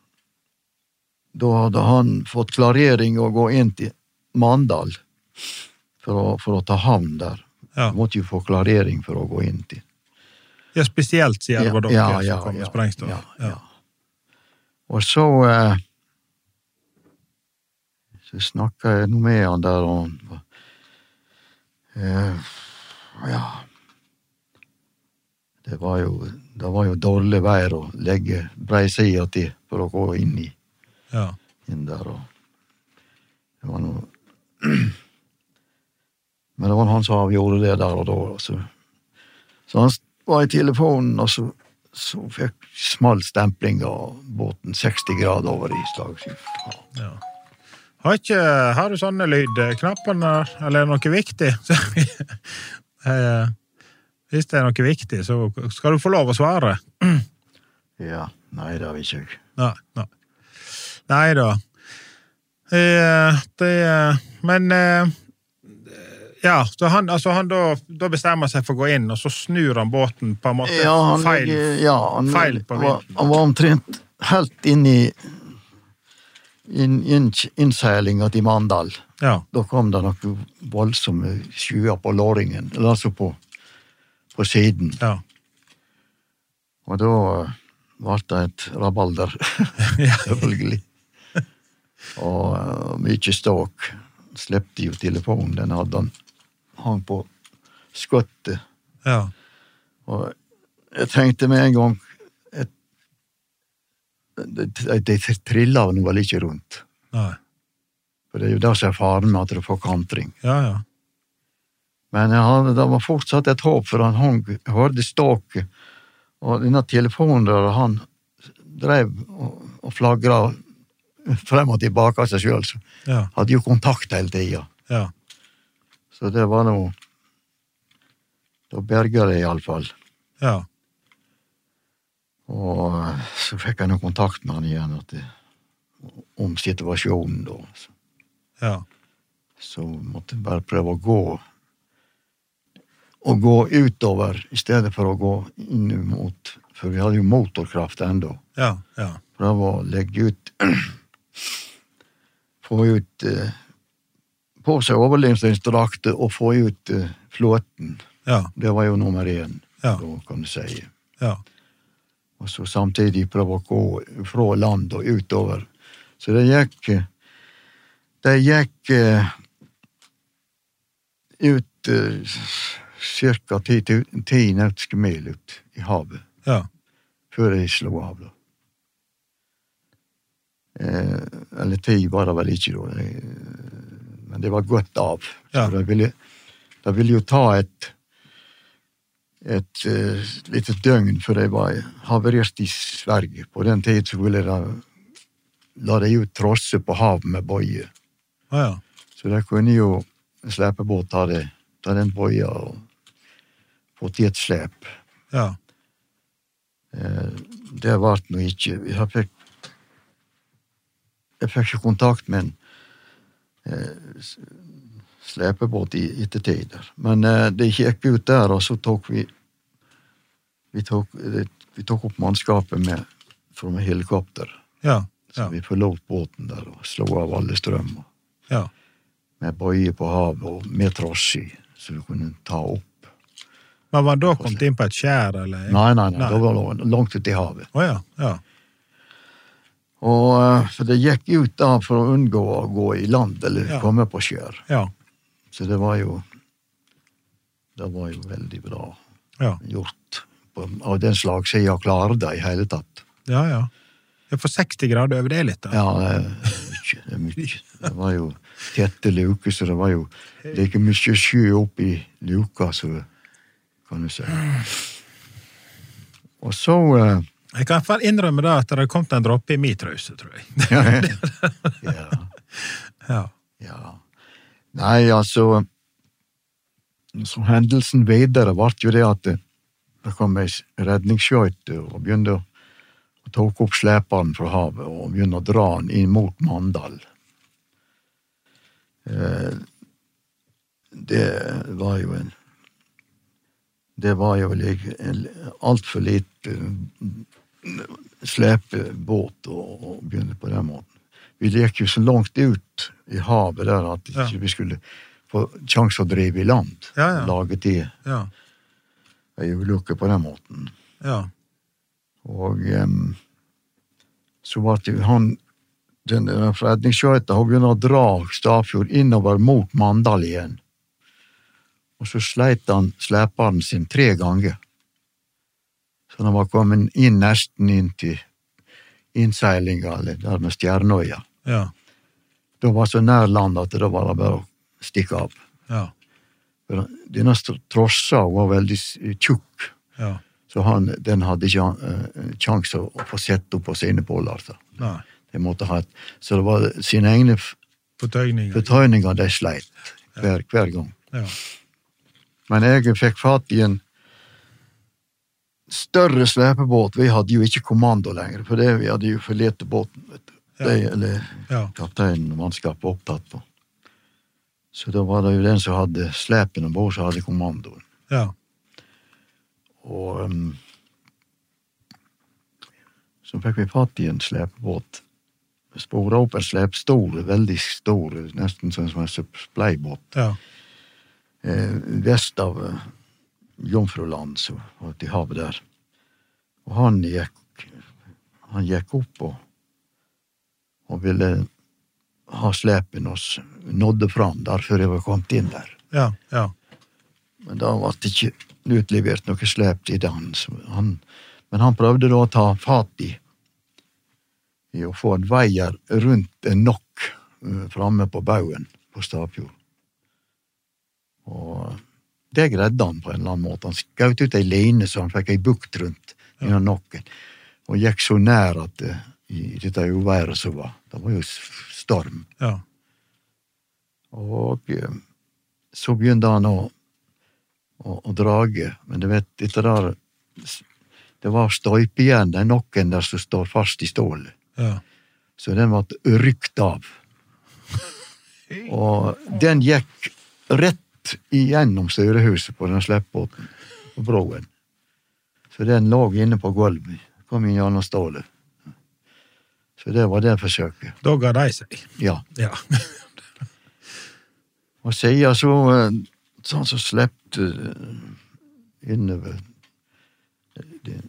Speaker 2: da hadde han fått klarering å gå inn til Mandal for å, for å ta havn der.
Speaker 1: Ja.
Speaker 2: Han måtte jo få klarering for å gå inn til.
Speaker 1: Ja, spesielt siden det var dere
Speaker 2: ja,
Speaker 1: som
Speaker 2: ja,
Speaker 1: kom med
Speaker 2: ja,
Speaker 1: sprengstoff.
Speaker 2: ja,
Speaker 1: Ja.
Speaker 2: ja. Og så eh, så snakket jeg noe med han der, og han eh, ja, det var jo det var jo dårlig vær å legge breisida til for å gå inn i
Speaker 1: Ja.
Speaker 2: inn der, og det var noe men det var han som avgjorde det der og da, så, så han var i telefonen, og så, så fikk smal stempling av båten seksti grader over i slagskift.
Speaker 1: Ja. Har, ikke, har du sånne lydknappene, eller er det noe viktig? Hvis det er noe viktig, så skal du få lov å svare.
Speaker 2: Ja, nei, det har vi ikke.
Speaker 1: Nei, nei. Nei da. Eh, det, men eh, ja, så han, altså han da, da bestemmer seg for å gå inn, og så snur han båten på en måte
Speaker 2: Ja, han,
Speaker 1: feil,
Speaker 2: ja, han,
Speaker 1: feil på
Speaker 2: var,
Speaker 1: vinden.
Speaker 2: han var omtrent helt inn i inn, inn, innseilinga til Mandal.
Speaker 1: Ja.
Speaker 2: Da kom det noe voldsomme skyer på låringen, eller altså på, på siden.
Speaker 1: Ja.
Speaker 2: Og da var det et rabalder, selvfølgelig. Og uh, mye ståk. Slepte jo telefonen, den hadde han hang på skottet.
Speaker 1: Ja.
Speaker 2: Og jeg tenkte med en gang et, det, det trilla nå vel ikke rundt.
Speaker 1: Nei.
Speaker 2: For det er jo det som er faren med at du får kantring.
Speaker 1: Ja, ja.
Speaker 2: Men jeg hadde, det var fortsatt et håp, for han hang, hørte ståket, og denne telefonen der han drev og, og flagra frem og tilbake av seg selv, så
Speaker 1: Ja.
Speaker 2: hadde jo kontakt hele tida.
Speaker 1: Ja.
Speaker 2: Så det var noe, da berga det i alle fall.
Speaker 1: Ja.
Speaker 2: Og så fikk jeg noe kontakt med han igjen at det, om situasjonen da. Så,
Speaker 1: Ja.
Speaker 2: så måtte jeg bare prøve å gå og gå utover i stedet for å gå inn mot, for vi hadde jo motorkraft enda.
Speaker 1: Ja. Ja.
Speaker 2: Prøve å legge ut få ut eh, på seg overlevelsesdrakter og få ut eh, flåten.
Speaker 1: Ja.
Speaker 2: Det var jo nummer én,
Speaker 1: Ja.
Speaker 2: da kan du si.
Speaker 1: Ja.
Speaker 2: Og så samtidig prøve å gå fra land og utover. Så det gikk det gikk eh, ut eh, cirka ti, ti nautiske mil ut i havet
Speaker 1: Ja.
Speaker 2: før jeg slo av da. Eh, eller ti var det vel ikke da, det, men det var gått av.
Speaker 1: Ja.
Speaker 2: Så det ville, det ville jo ta et et uh, lite døgn før jeg var haverert i Sverige. På den tid så ville det la de ut trosse på hav med bøye.
Speaker 1: Ja. Ja.
Speaker 2: Så det kunne jo en slepebåt ta, det, ta den bøya og få til et slep.
Speaker 1: Ja.
Speaker 2: Eh, det var det nå ikke. Jeg fikk Jeg fikk ikke kontakt med en eh, slepebåt i ettertider. Men eh, det gikk ut der, og så tok vi vi tok, det, vi tok opp mannskapet med, fra med helikopter.
Speaker 1: Ja.
Speaker 2: Så
Speaker 1: Ja.
Speaker 2: vi forlot båten der og slå av alle strømmer.
Speaker 1: Ja.
Speaker 2: Med bøye på havet og med tross i, så vi kunne ta opp.
Speaker 1: Men var han da kommet inn på et skjær, eller?
Speaker 2: Nei, nei, nei,
Speaker 1: Nei.
Speaker 2: da var det langt ut i havet.
Speaker 1: Å ja. Ja.
Speaker 2: Og eh, for det gikk ut da for å unngå å gå i land eller
Speaker 1: Ja.
Speaker 2: komme på skjær.
Speaker 1: Ja.
Speaker 2: Så det var jo det var jo veldig bra
Speaker 1: Ja.
Speaker 2: gjort. På, av den slagsida klare det i hele tatt.
Speaker 1: Ja, ja. Ja, for seksti grader over det litt, da.
Speaker 2: Ja, det er mye. Det, er mye. Det var jo tette luker, så det var jo like mye sjø opp i luka, så kan du si. Og så eh,
Speaker 1: Jeg kan i hvert fall innrømme da at det har kommet en droppe i min trøse, tror jeg.
Speaker 2: ja,
Speaker 1: Ja.
Speaker 2: ja. Nei, altså så hendelsen videre var jo det at det kom ei redningsskøyte og begynte å og tok opp sleperen fra havet og begynte å dra den inn mot Mandal. Eh, det var jo en det var jo like en alt for lite slepebåt og, og begynne på den måten. Vi gikk jo så langt ut i havet der at
Speaker 1: Ja.
Speaker 2: ikke vi skulle få sjanse å drive i land.
Speaker 1: Ja, ja.
Speaker 2: Lage til
Speaker 1: Ja.
Speaker 2: ei ulykke på den måten.
Speaker 1: Ja.
Speaker 2: Og um, så var det han, den, den redningsskøyta, hun begynte å dra Stafjord innover mot Mandal igjen. Og så sleit han sleperen sin tre ganger. Så han var kommet inn nesten inn til innseilinga, eller der med Stjernøya.
Speaker 1: Ja.
Speaker 2: Da var så nær land at det var det bare å stikke av.
Speaker 1: Ja.
Speaker 2: For denne trossa var veldig tjukk.
Speaker 1: Ja.
Speaker 2: Så han, den hadde ikke uh, kjangs å, å få sett opp på sine pålar. Så.
Speaker 1: Nei.
Speaker 2: De måtte ha et, så det var sine egne
Speaker 1: Fortøyninger.
Speaker 2: fortøyninger de sleit hver, hver gang.
Speaker 1: Ja.
Speaker 2: Men jeg fikk fatt i en større slepebåt. Vi hadde jo ikke kommando lenger, for det vi hadde jo forlete båten. Vet du. kaptein, ja. eller
Speaker 1: ja.
Speaker 2: kapteinen og mannskapet opptatt på. Så da var det jo den som hadde slepen ombord, som hadde kommandoen.
Speaker 1: Ja.
Speaker 2: Og um, så fikk vi fatt i en slepebåt. Sporet opp en slepstor, veldig stor, nesten som en suppleibåt.
Speaker 1: Ja.
Speaker 2: Eh, vest av uh, Jomfruland, så var det i havet der. Og han gikk, han gikk opp og, og ville ha slepen og nådde fram der før jeg var kommet inn der.
Speaker 1: Ja, ja.
Speaker 2: Men da var det ikke utlevert noe slep til han, han. Men han prøvde da å ta fatt i i å få en veier rundt en nokk uh, framme på bauen på Stafjord. Og det greide han på en eller annen måte. Han skjøt ut ei line så han fikk ei bukt rundt ja. I nokken, og gikk så nær at uh, i dette uværet som var. Det var jo storm.
Speaker 1: Ja.
Speaker 2: Og uh, så begynte han å, å, å drage, men du vet, dette der, det var støyp igjen, den nokken der som står fast i stålet.
Speaker 1: Ja.
Speaker 2: Så den var rykt av. Og den gikk rett igjennom styrehuset på den sleppbåten på broen. Så den lå inne på gulvet. Kom inn gjennom stålet. Så det var det forsøket.
Speaker 1: Da ga de seg.
Speaker 2: Ja.
Speaker 1: Ja.
Speaker 2: Og siden så sånn så sleppte innover det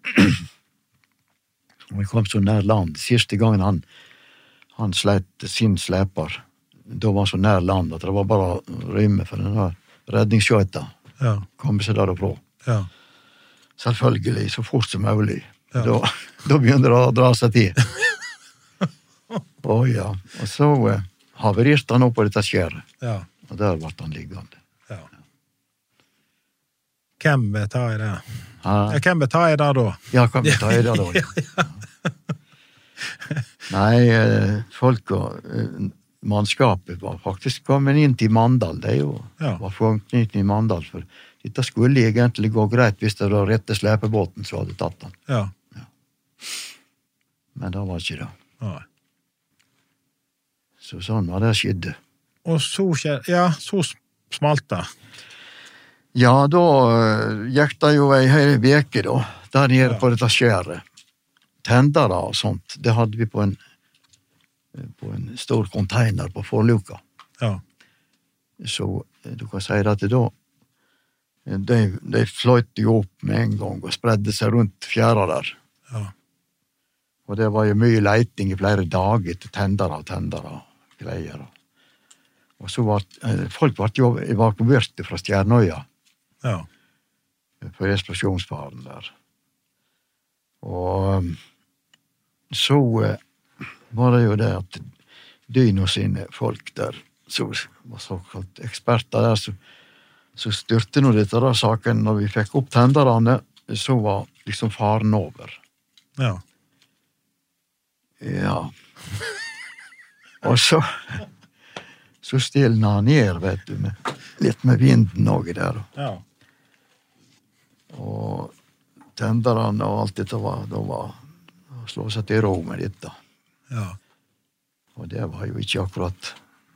Speaker 2: og vi kom så nær land. Siste gangen han, han sleit sin sleper, da var han så nær land at det var bare å rømme for den der redningsskjøta.
Speaker 1: Ja.
Speaker 2: Kom seg der og fra.
Speaker 1: Ja.
Speaker 2: Selvfølgelig, så fort som mulig.
Speaker 1: Ja.
Speaker 2: Da, da begynte det å dra seg til. Å ja. Og så eh, havererte han opp på dette skjæret.
Speaker 1: Ja.
Speaker 2: Og der ble han liggende.
Speaker 1: Ja. Hvem vil ta i det?
Speaker 2: Ja.
Speaker 1: Hvem vil ta i det da?
Speaker 2: Ja, hvem vil ta i det da? Ja. Nei, eh, folk og eh, mannskapet var faktisk kommet inn til Mandal. Det jo,
Speaker 1: ja.
Speaker 2: Var funnet inn til Mandal, for dette skulle egentlig gå greit hvis det var rette slepebåten som hadde tatt den.
Speaker 1: Ja.
Speaker 2: Ja. Men det var ikke det.
Speaker 1: Nei.
Speaker 2: Så sånn var det skjedde.
Speaker 1: Og så skjedde, ja, så smalt det.
Speaker 2: Ja, da uh, gikk det jo ei hel veke da, der nede ja. På dette skjæret. Tendere og sånt, det hadde vi på en, på en stor container på forluka.
Speaker 1: Ja.
Speaker 2: Så du kan si at det da, de, de fløyte jo opp med en gang og spredde seg rundt fjæra der.
Speaker 1: Ja.
Speaker 2: Og det var jo mye leiting i flere dager til tendere og tendere og greier. Og så var folk ble jo evakuert fra Stjernøya.
Speaker 1: Ja.
Speaker 2: For eksplosjonsfaren der. Og så var det jo det at Dyno sine folk der, så var såkalt eksperter der, så, så styrte nå dette da saken, når vi fikk opp tenderne, så var liksom faren over.
Speaker 1: Ja.
Speaker 2: Ja. Og så så stilna han ned, vet du, med, litt med vinden og der.
Speaker 1: Ja.
Speaker 2: Og tenderne og alt dette var, da var å slå seg til ro med dette.
Speaker 1: Ja.
Speaker 2: Og det var jo ikke akkurat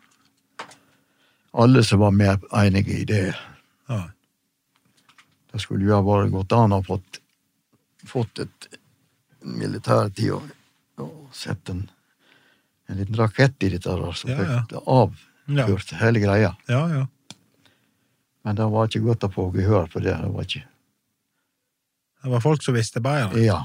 Speaker 2: alle som var med enige i det.
Speaker 1: Ja.
Speaker 2: Det skulle jo ha vært godt an å ha fått, fått et militærtid og, og sett en, en liten rakett i dette der, så
Speaker 1: Ja,
Speaker 2: fikk
Speaker 1: ja.
Speaker 2: det avført hele greia.
Speaker 1: Ja, ja.
Speaker 2: Men det var ikke godt å få gehør på det, det var ikke.
Speaker 1: Det var folk som visste bare.
Speaker 2: Ja.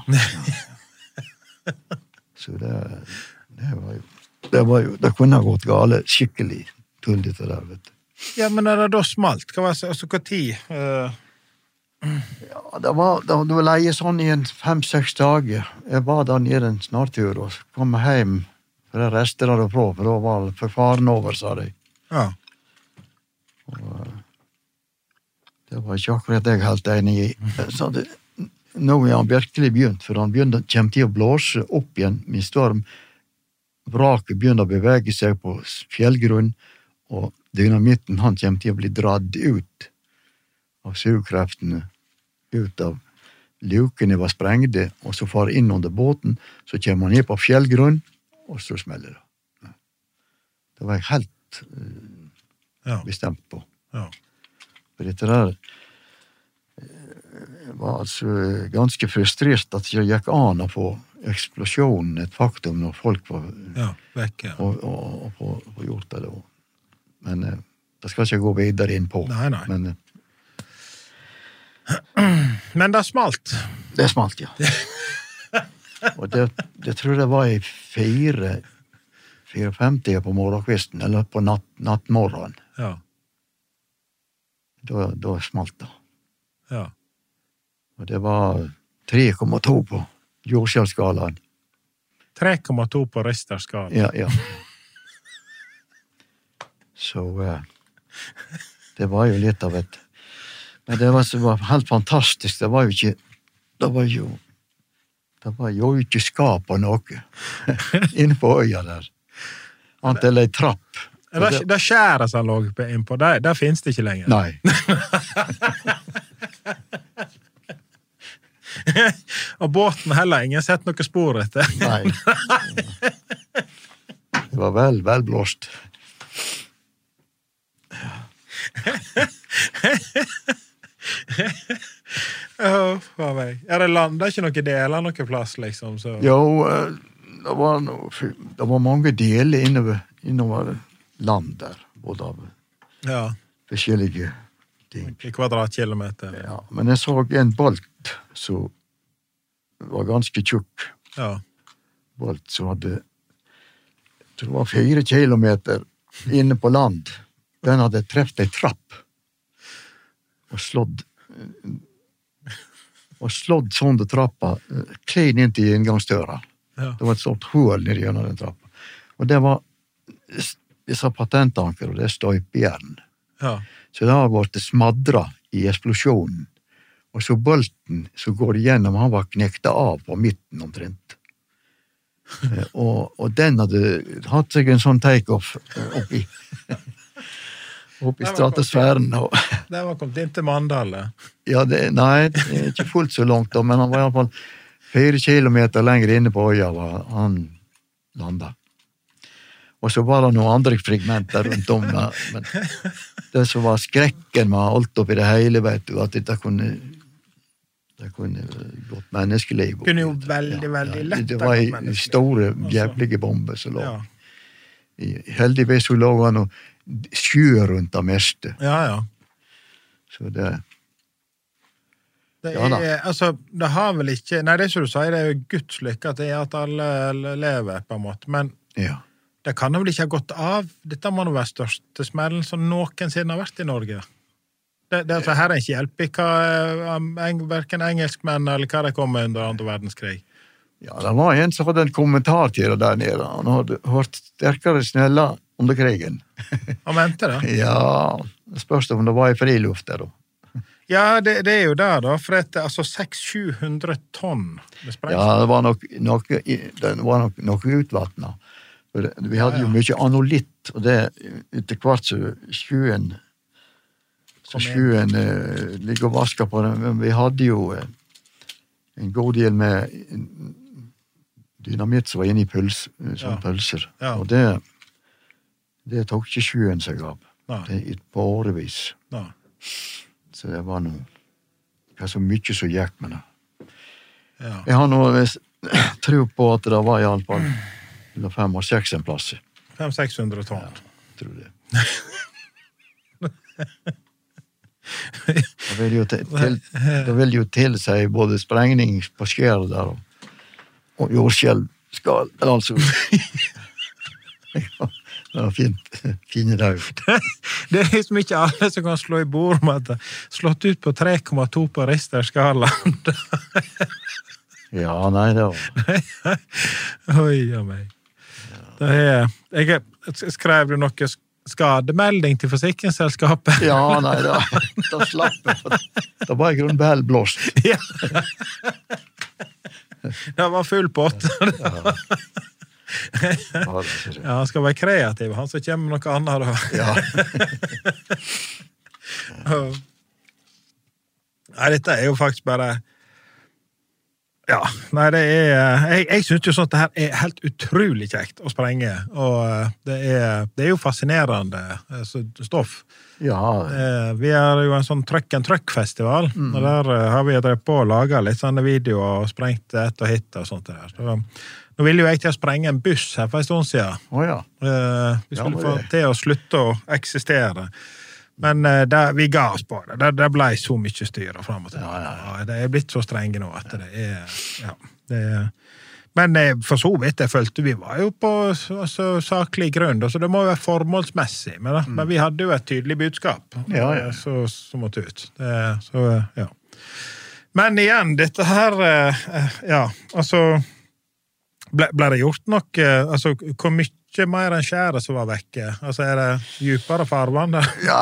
Speaker 2: Så det, det var jo, det var jo, det kunne ha gått gale skikkelig tullete der, vet du.
Speaker 1: Ja, men er det da smalt? Hva var det, altså, hva tid? Uh...
Speaker 2: Ja, det var, det var, det var leie sånn i en fem-seks dager. Jeg var der nede en snartur og kom hjem, for jeg reiste der og fra, for da var for faren over, sa de.
Speaker 1: Ja.
Speaker 2: Og det var ikke akkurat jeg helt enig i. Så det, nå er han virkelig begynt, for han begynner, kommer til å blåse opp igjen med storm. Vraket begynner å bevege seg på fjellgrunn, og dynamitten han kommer til å bli dratt ut av sugkreftene, ut av lukene var sprengte, og så far inn under båten, så kommer han ned på fjellgrunn, og så smeller det. Det var jeg helt uh,
Speaker 1: Ja.
Speaker 2: bestemt på.
Speaker 1: Ja.
Speaker 2: For dette der uh, var altså ganske frustrert at det gikk an å få eksplosjonen et faktum når folk var
Speaker 1: Ja, vekk, ja.
Speaker 2: og, og, og få, få gjort det da. Men uh, det skal ikke gå videre inn på.
Speaker 1: Nei, nei.
Speaker 2: Men uh,
Speaker 1: Men det smalt.
Speaker 2: det smalt, ja. Og det, det tror jeg var i fire, fire femti på morgenkvisten, eller på natt, nattmorgen.
Speaker 1: Ja.
Speaker 2: Da, da smalt det.
Speaker 1: Ja.
Speaker 2: Og det var tre komma to på jordskjelvskalaen.
Speaker 1: tre komma to på Richterskala.
Speaker 2: Ja, ja. Så uh, det var jo litt av et... Men det var, så var helt fantastisk. Det var jo ikke... Det var jo... Det var jo ikke skap og noe inne på øya der. Annet eller ei trapp.
Speaker 1: Det, det, det skjæret som lå innpå, der, der finnes det ikke lenger.
Speaker 2: Nei.
Speaker 1: Og båten heller, ingen sett noe spor etter.
Speaker 2: Nei. Det var vel, vel blåst.
Speaker 1: Oh, hva meg. Er det land, det er ikke noe deler noe plass, liksom? Så.
Speaker 2: Jo, det var, no, det var mange deler innover, innover land der, både av
Speaker 1: ja.
Speaker 2: forskjellige ting.
Speaker 1: I kvadratkilometer.
Speaker 2: Ja, men jeg så en bolt som var ganske tjukk.
Speaker 1: Ja.
Speaker 2: Bolt som hadde, jeg tror det var fire kilometer inne på land. Den hadde treft en trapp og slått og slått sånn til trappa klein inn til inngangsdøra.
Speaker 1: Ja. Det
Speaker 2: var et stort hål nede gjennom den trappa. Og det var disse patentanker, og det er støypejern.
Speaker 1: Ja.
Speaker 2: Så det har vært smadra i eksplosjonen. Og så bolten som går igjennom, han var knekta av på midten omtrent. og, og den hadde hatt seg en sånn take-off oppi oppi stratosfæren. Og,
Speaker 1: det var kommet inn til Mandal.
Speaker 2: ja, det, nei, det er ikke fullt så langt da, men han var i hvert fall fire kilometer lenger inne på øya var han landet. Og så var det noen andre fragmenter rundt om, men det som var skrekken med alt oppi det hele, vet du, at det kunne det kunne gått menneskeliv.
Speaker 1: Det kunne jo veldig, ja, veldig lett.
Speaker 2: Det var i store, jævlige bomber som lå. Ja. Heldigvis så lå han og sjø rundt det meste.
Speaker 1: Ja, ja.
Speaker 2: Så det...
Speaker 1: Det er, ja, altså, det har vel ikke... Nei, det er som du sier, det er jo Guds lykke at det er at alle lever, på en måte, men
Speaker 2: ja.
Speaker 1: Det kan vel ikke ha gått av. Dette må være største smellen som noensinne har vært i Norge. Det, det er altså, her er ikke hjelp i hva, en, hverken engelskmenn eller hva det kom under andre verdenskrig.
Speaker 2: Ja, det var en som hadde en kommentar til det der nede. Han hadde hørt sterkere snella under krigen.
Speaker 1: Han mente det?
Speaker 2: Ja, det spørs om det var i friluft der da.
Speaker 1: Ja, det, det er jo der da, for det er altså seks til sju hundre tonn med sprengstoff.
Speaker 2: Ja, det var nok noe, det var nok noe utvattnet. Vi hadde jo mye anolitt, og det etter hvert så sjøen så sjøen eh, ligger og vasker på den, men vi hadde jo eh, en god del med dynamitt som var inne i puls, sånne ja. Pølser. Ja. Og det, det tok ikke sjøen seg av. Nei. Det er på årevis. Nei. Så det var noe, det var så mye som gikk med det. Ja. Jeg har noe tro på at det var i alle fall fem og seks en plass.
Speaker 1: Fem, seks hundre tonn.
Speaker 2: Ja, tror det. Det vil jo til, til, det vil jo til seg både sprengning på skjæret der og, og jordskjelvskal, altså. Ja, det var fint, fine dag.
Speaker 1: Det, det er liksom ikke alle som kan slå i bord med at det slått ut på tre komma to på Richterskala.
Speaker 2: Ja, nei, det var...
Speaker 1: Oi, ja meg. Det er, jeg skrev jo noe skademelding til forsikringsselskapet.
Speaker 2: Ja, nei, da, da slapp jeg. Det var i grunnen vel blåst.
Speaker 1: Ja. Det var full pott. Ja. Ja, han skal være kreativ. Han som kommer med noe annet da.
Speaker 2: Ja.
Speaker 1: Nei, dette er jo faktisk bare Ja, nei, det er... Jeg, jeg synes jo sånn at det her er helt utrolig kjekt å sprenge, og det er, det er jo fascinerende stoff.
Speaker 2: Ja.
Speaker 1: Eh, vi er jo en sånn trøkk-en-trøkk-festival, mm. og der har vi drevet på å lage litt sånne videoer og sprengt et og hit og sånt der. Så, nå ville jo jeg til å sprenge en buss her for en stund siden.
Speaker 2: Å ja.
Speaker 1: Eh, vi skulle
Speaker 2: ja,
Speaker 1: få
Speaker 2: det...
Speaker 1: til å slutte å eksistere. Men uh, der, vi ga oss på det. Det, det ble så mye styr og frem og tilbake. Ja, ja, ja. Det er blitt så strenge nå at det er... Ja, det er men uh, for så vidt, jeg følte vi var jo på altså, saklig grunn, så det må jo være formålsmessig. Men, mm. men vi hadde jo et tydelig budskap
Speaker 2: ja, ja.
Speaker 1: Så, som måtte ut. Det, så, ja. Men igjen, dette her... Uh, ja, altså... Ble, ble det gjort nok? Uh, altså, hvor mye ikke mer enn skjæret som var vekke. Altså, er det djupere farvann der?
Speaker 2: Ja.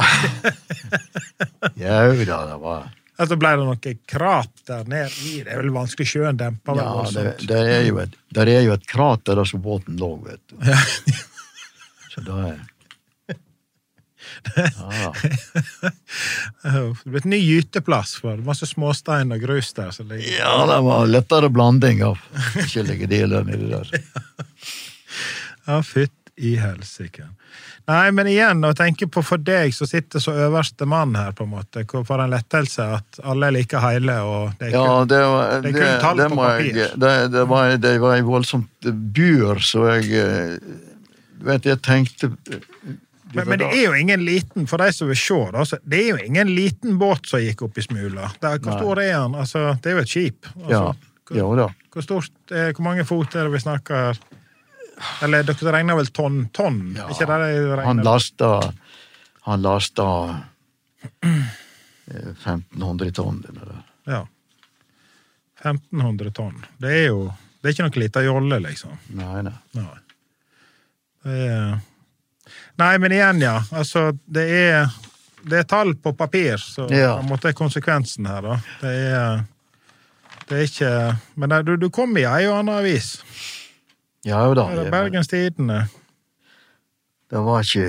Speaker 2: Ja, da, det var...
Speaker 1: Altså, ble det noe krater ned i? Det er vel vanskelig sjøen demper.
Speaker 2: Ja, det, det, er jo et, det er jo et krater der som båten lå, vet du. Ja. Så da er... Ja.
Speaker 1: Det ble et ny gyteplass for masse småstein og grus der. Så ligger...
Speaker 2: Ja, det var lettere blanding av forskjellige deler i det der.
Speaker 1: Ja, fytt i helsike. Nei, men igjen, å tenke på for deg så sitter så øverste mann her, på en måte, for en lettelse at alle er like hele, og det er kun,
Speaker 2: ja, det var,
Speaker 1: det er kun tall
Speaker 2: det,
Speaker 1: på
Speaker 2: det
Speaker 1: papir.
Speaker 2: Jeg, det, det, var, det var en voldsomt bjør, så jeg, du vet, jeg tenkte...
Speaker 1: Men, men det er jo ingen liten, for de som vil se, da, det er jo ingen liten båt som gikk opp i smula. Det er, hvor stor er han? Altså, det er jo et skip. Altså,
Speaker 2: ja,
Speaker 1: hvor,
Speaker 2: jo da.
Speaker 1: Hvor stort, er, hvor mange fot er det vi snakker her? Eller dere regner vel tonn, tonn?
Speaker 2: Ja,
Speaker 1: ikke det det
Speaker 2: han lasta han lasta femten hundre tonn eller?
Speaker 1: Ja, femten hundre tonn. Det er jo, det er ikke noe lite jolle, liksom.
Speaker 2: Nei, nei.
Speaker 1: Nei. Det er, nei, men igjen, ja. Altså, det er, det er tall på papir, så
Speaker 2: ja.
Speaker 1: det måtte konsekvensen her, da. Det er, det er ikke, men du, du kom i en og annen avis.
Speaker 2: Ja, jo da.
Speaker 1: Det er Bergens Tidende.
Speaker 2: Det var ikke...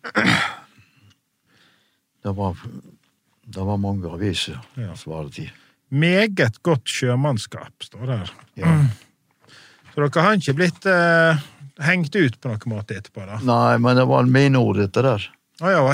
Speaker 2: Det var, det var mange aviser, ja. Svaret i.
Speaker 1: Meget godt sjømannskap, står der.
Speaker 2: Ja.
Speaker 1: Så dere har ikke blitt eh, hengt ut på noen måte etterpå, da?
Speaker 2: Nei, men det var min ord, dette der.
Speaker 1: Å ja,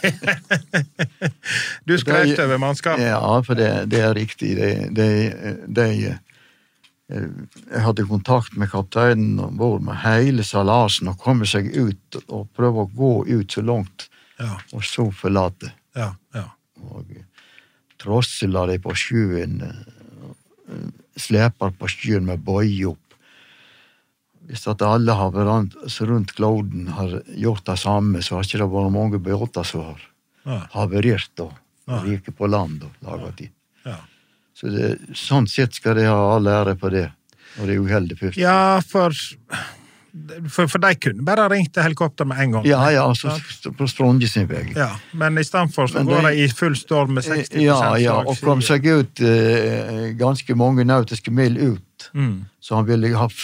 Speaker 1: du skrev det over mannskap?
Speaker 2: Ja, for det, det er riktig. Det, det, det jeg hadde kontakt med kapteinen ombord med hele salasen og komme seg ut og prøve å gå ut så langt
Speaker 1: ja.
Speaker 2: Og så forlate.
Speaker 1: Ja, ja.
Speaker 2: Og trossela de på sjøen, sleper på sjøen med bøy opp. Hvis at alle har vært rundt kloden har gjort det samme, så har ikke det vært mange båter som har ja. Haverert og ja. Rike på land og laget de.
Speaker 1: Ja.
Speaker 2: Så det, sånn sett skal de ha all ære på det, og det er uheldig først.
Speaker 1: Ja, for, for, for de kunne bare ringt til helikopter med en gang.
Speaker 2: Ja, ja, så, så på Stronge sin vei.
Speaker 1: Ja, men i stedet for så men går de i full storm med seksti prosent.
Speaker 2: Ja, ja, og kom seg ut eh, ganske mange nautiske mil ut,
Speaker 1: mm.
Speaker 2: så han ville ha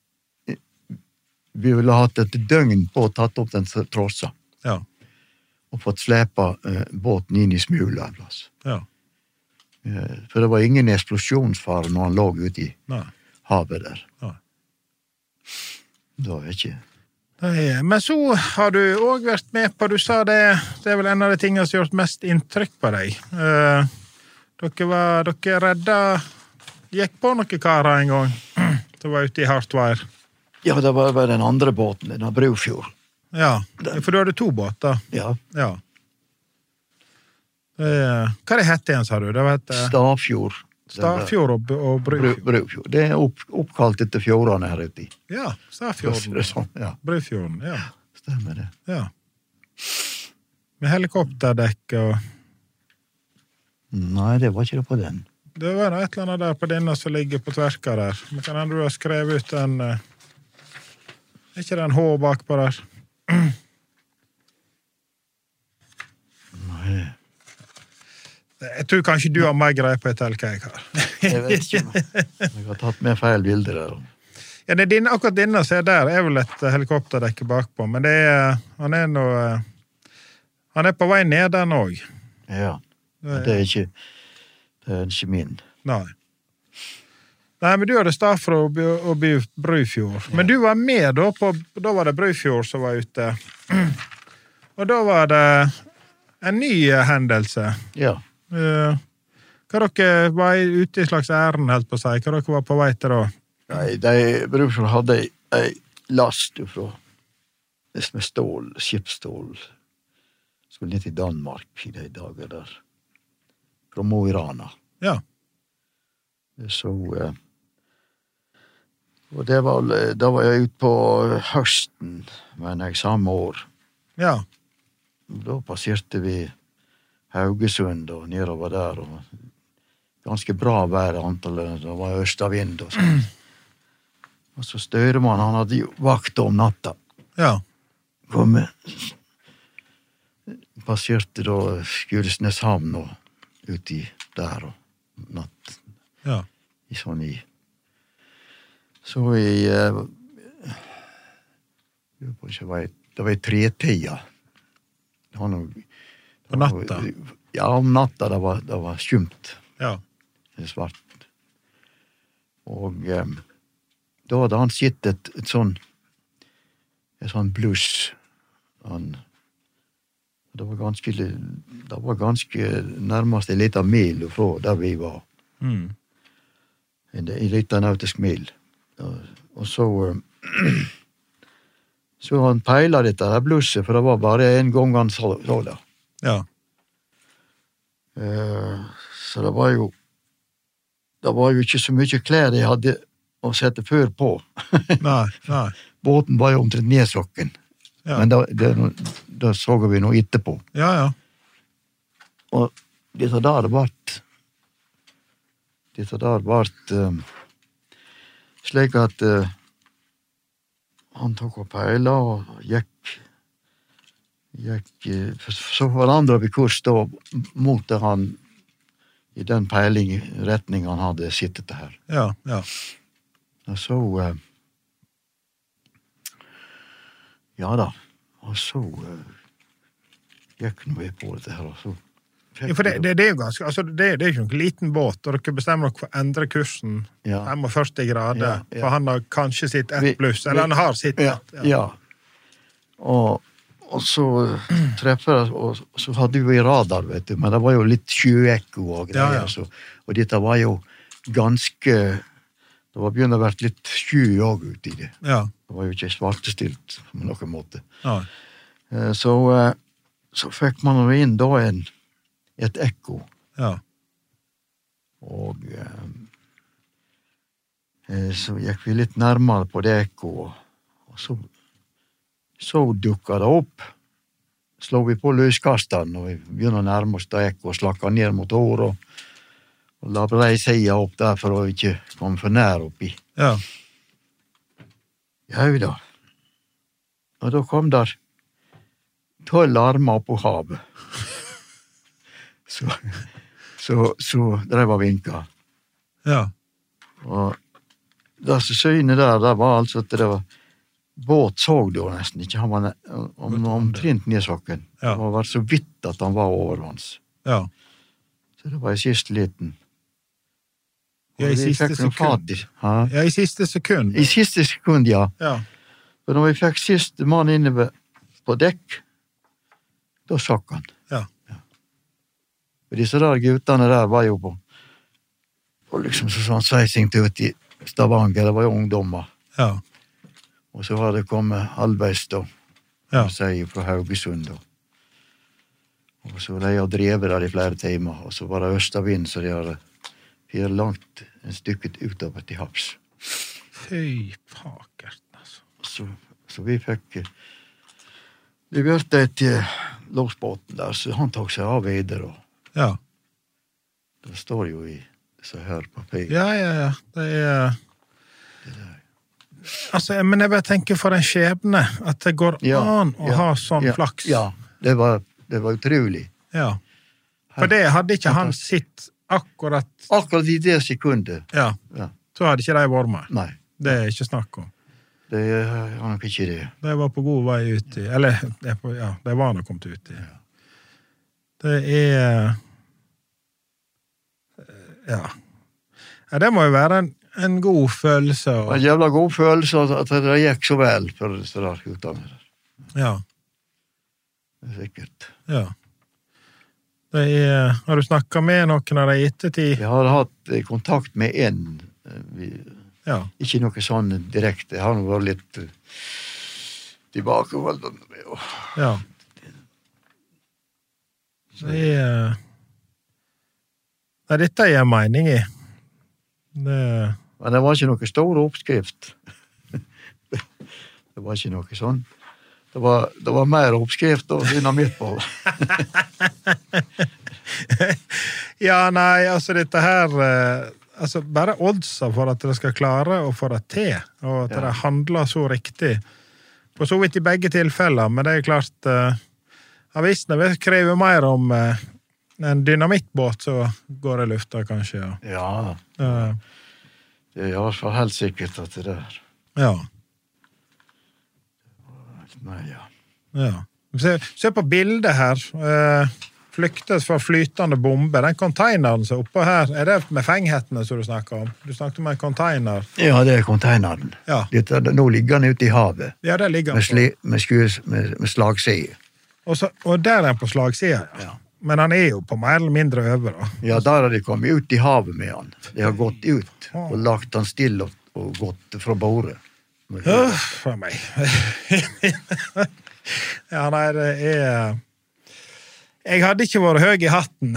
Speaker 2: vi ville ha hatt et døgn på å tatt opp den trossa.
Speaker 1: Ja.
Speaker 2: Og fått slepa eh, båten inn i smula en plass.
Speaker 1: Ja.
Speaker 2: For det var ingen eksplosjonsfare når han lå ute i
Speaker 1: Nei.
Speaker 2: Havet der.
Speaker 1: Nei.
Speaker 2: Da er ikke...
Speaker 1: Nei, men så har du også vært med på, du sa det, det er vel en av de tingene som har gjort mest inntrykk på deg. Uh, dere var, dere redda, gikk på noen karer en gang, som var ute i Hartwire.
Speaker 2: Ja, det var bare den andre båten, den av Brufjord.
Speaker 1: Ja, for du hadde to båter.
Speaker 2: Ja.
Speaker 1: Ja. Uh, hva det hette igjen, sa du? Det var et, uh,
Speaker 2: Stafjord.
Speaker 1: Stafjord og, og Brufjord.
Speaker 2: Brufjord. Det er opp, oppkalt etter fjordene her ute i.
Speaker 1: Ja, Stafjorden.
Speaker 2: Sånn, ja.
Speaker 1: Brufjorden, ja.
Speaker 2: Stemmer det.
Speaker 1: Ja. Med helikopterdekk og...
Speaker 2: Nei, det var ikke det på den.
Speaker 1: Det var et eller annet der på denne som ligger på tverka der. Men kan du ha skrevet ut den... Uh, er ikke den H bakpå der?
Speaker 2: Nei...
Speaker 1: Jeg tror kanskje du har mer greie på et hva jeg har.
Speaker 2: Jeg vet ikke. Jeg har tatt med feil bilder der.
Speaker 1: Ja, det er din, akkurat denne ser der er vel et helikopterdekke bakpå, men det er, han er nå, han er på vei ned den også.
Speaker 2: Ja, det er ikke, det er ikke min.
Speaker 1: Nei. Nei, men du hadde start for å by, å by Brufjord. Ja. Men du var med da, på, da var det Brufjord som var ute. Og da var det en ny hendelse.
Speaker 2: Ja.
Speaker 1: Uh, hva dere var ute i slags æren, helt på å si? Hva dere var på vei til da?
Speaker 2: Nei, de Brufjord hadde ei last fra det som er stål, skipsstål. Skulle ned til Danmark i de dager der. Fra Mo i Rana.
Speaker 1: Ja.
Speaker 2: Så... Uh, Og det var, da var jeg ute på høsten, men jeg samme år.
Speaker 1: Ja.
Speaker 2: Da passerte vi Haugesund og nedover der, og ganske bra vær antallet, det var østavind og sånt. Og så støremann, han hadde jo vakt om natta.
Speaker 1: Ja.
Speaker 2: Kom, passerte da Skulesneshavn og uti der og natt.
Speaker 1: Ja.
Speaker 2: I sånn i Så i uh, det var i tretida. Det var noe,
Speaker 1: på natta?
Speaker 2: Ja, om natta det var, det var skjumt.
Speaker 1: Ja.
Speaker 2: Det er svart. Og um, da hadde han sitt et, et sånn et sånn bluss. Han, det var ganske det var ganske nærmest en liten mil fra der vi var.
Speaker 1: Mm.
Speaker 2: En, en liten nautisk mil. Og så så han peila dette her blusset, for det var bare en gang han så, så det.
Speaker 1: Ja.
Speaker 2: Uh, så det var jo det var jo ikke så mye klær jeg hadde å sette før på.
Speaker 1: Nei, nei.
Speaker 2: Båten var jo omtrent nedsokken. Ja. Men da, det, da så vi noe etterpå.
Speaker 1: Ja, ja.
Speaker 2: Og dette der vart dette der vart um, slik at uh, han tok og peila og gikk, gikk uh, så forandret vi kurs da mot det han i den peiling retning han hadde sittet her.
Speaker 1: Ja, ja.
Speaker 2: Og så uh, ja da, og så uh, gikk vi på dette her, og så
Speaker 1: Ja, for det, det, det er jo ganske, altså det, det er jo ikke en liten båt, og dere bestemmer dere for å endre kursen
Speaker 2: ja.
Speaker 1: femogførti grader,
Speaker 2: ja, ja.
Speaker 1: for han har kanskje sitt ett pluss, eller han har sitt
Speaker 2: ja,
Speaker 1: ett.
Speaker 2: Ja, ja. Og, og så treffer jeg, og så hadde vi radar, vet du, men det var jo litt sjøekko og greier,
Speaker 1: ja, ja.
Speaker 2: Så, og dette var jo ganske, det var begynt å være litt sjø også ut i det.
Speaker 1: Ja.
Speaker 2: Det var jo ikke svartestilt på noen måte.
Speaker 1: Ja.
Speaker 2: Så, så fikk man jo inn da en et ekko.
Speaker 1: Ja.
Speaker 2: Og eh, så gikk vi litt nærmere på det ekko, og så, så dukket det opp. Slå vi på løskasteren, og vi begynner å nærme oss det ekko, og slakka ned motor, og, og la brei sida opp der for å ikke komme for nær oppi.
Speaker 1: Ja.
Speaker 2: Ja, da. Og da kom der tolv armer på havet. Så, så, så drev jeg vinka.
Speaker 1: Ja.
Speaker 2: Og det synet der, det var altså at det var båt så du nesten ikke. Han var om, omtrent nedsokken.
Speaker 1: Ja.
Speaker 2: Det var så vidt at han var overvanns.
Speaker 1: Ja.
Speaker 2: Så det var i siste liten.
Speaker 1: Ja, i siste sekund.
Speaker 2: Ja.
Speaker 1: ja, i siste sekund.
Speaker 2: I siste sekund, ja.
Speaker 1: Ja.
Speaker 2: For når vi fikk siste mann inne på dekk, da sakk han.
Speaker 1: Ja.
Speaker 2: For disse der guttene der var jo på, på liksom sånn sveising til ut i Stavanger, det var jo ungdommer.
Speaker 1: Ja.
Speaker 2: Og så var det kommet halvveis da,
Speaker 1: ja.
Speaker 2: Sier fra Haugesund da. Og så de har drevet der i flere timer, og så var det østavind, så de hadde fire langt en stykket utover til havs.
Speaker 1: Fy pakert, altså.
Speaker 2: Så, så vi fikk vi hørte til losbåten der, så han tok seg av videre, og
Speaker 1: ja.
Speaker 2: Det står jo i så her papir.
Speaker 1: Ja, ja, ja. Det er... Det er... Altså, men jeg bare tenker for en skjebne, at det går
Speaker 2: ja,
Speaker 1: an å
Speaker 2: ja,
Speaker 1: ha sånn
Speaker 2: ja,
Speaker 1: flaks.
Speaker 2: Ja, det var, det var utrolig.
Speaker 1: Ja. For det hadde ikke han sitt akkurat...
Speaker 2: Akkurat i det sekundet.
Speaker 1: Ja.
Speaker 2: Ja.
Speaker 1: Så hadde ikke de vært med.
Speaker 2: Nei.
Speaker 1: Det er ikke snakk om.
Speaker 2: Det var nok ikke det.
Speaker 1: De var på god vei ut i... Eller, det på, ja, de var nok kommet ut i... Ja. Det er... Ja. Ja, det må jo være en... en god følelse. Og...
Speaker 2: En jævla god følelse at det gikk så vel for det der guttene.
Speaker 1: Ja.
Speaker 2: Det er sikkert.
Speaker 1: Ja. Det er, har du snakket med noen av de ettertid?
Speaker 2: Jeg har hatt kontakt med en, vi,
Speaker 1: ja.
Speaker 2: Ikke noe sånn direkte, jeg har nå vært litt tilbakeholdende med å...
Speaker 1: Ja. Det er... Nei, dette er jeg mening i. Det...
Speaker 2: Men det var ikke noe stor oppskrift. Det var ikke noe sånn. Det var, det var mer oppskrift og dynamitt på.
Speaker 1: Ja, nei, altså dette her... Altså, bare oddsa for at det skal klare å få det til, og at ja. Det handler så riktig. På så vidt i begge tilfeller, men det er klart... Uh, avisene vil kreve mer om... Uh, en dynamittbåt, så går det lufta, kanskje, ja.
Speaker 2: Ja,
Speaker 1: uh,
Speaker 2: det er i hvert fall helt sikkert at det er.
Speaker 1: Ja.
Speaker 2: Nei, ja.
Speaker 1: Ja. Se, se på bildet her. Uh, flyktes fra flytende bombe. Den containeren som er oppe her, er det med fenghetene som du snakker om? Du snakket om en container.
Speaker 2: Ja, det er containeren.
Speaker 1: Ja.
Speaker 2: Dette, nå ligger den ute i havet.
Speaker 1: Ja, der ligger den.
Speaker 2: Med, sli, med, skues, med, med slagside.
Speaker 1: Og, så, og der er den på slagsida, ja. Ja. Men han er jo på mer eller mindre over, da.
Speaker 2: Ja, der har de kommet ut i havet med han. De har gått ut og lagt han stille og, og gått fra bordet.
Speaker 1: Uff, for meg. Ja, nei, det er... Jeg hadde ikke vært høy i hatten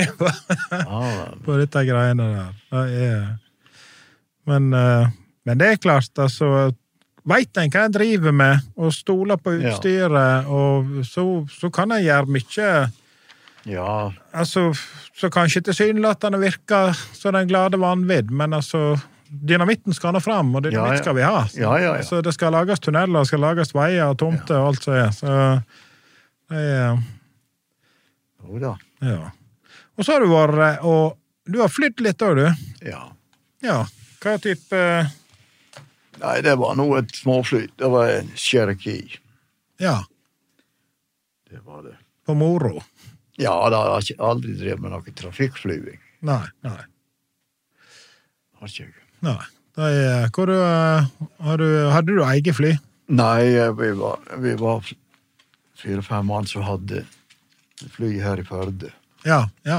Speaker 1: på dette greiene der. Det er... Men, men det er klart, altså... Vet en hva jeg driver med, og stoler på utstyret, og så, så kan jeg gjøre mye...
Speaker 2: Ja.
Speaker 1: Altså, så kanskje tilsynelatende virker så den glade vanvidd, men altså, dynamitten skal nå fram, og dynamitt ja, ja. Skal vi ha. Så,
Speaker 2: ja, ja, ja.
Speaker 1: Altså, det skal lages tunneler, det skal lages veier og tomter ja. Og alt så er. Så, det er...
Speaker 2: Jo da.
Speaker 1: Ja. Og så har du vært, og du har flytt litt da, du?
Speaker 2: Ja.
Speaker 1: Ja, hva type...
Speaker 2: Nei, det var noe et småfly. Det var en Cherokee.
Speaker 1: Ja.
Speaker 2: Det var det.
Speaker 1: På moro?
Speaker 2: Ja, da har jeg aldri drevet med noe trafikkflyving.
Speaker 1: Nei, nei.
Speaker 2: Har ikke jeg.
Speaker 1: Nei. Da er, hvor du, har du, hadde du eget fly?
Speaker 2: Nei, vi var, vi var fire-fem mann som hadde fly her i Førde.
Speaker 1: Ja, ja.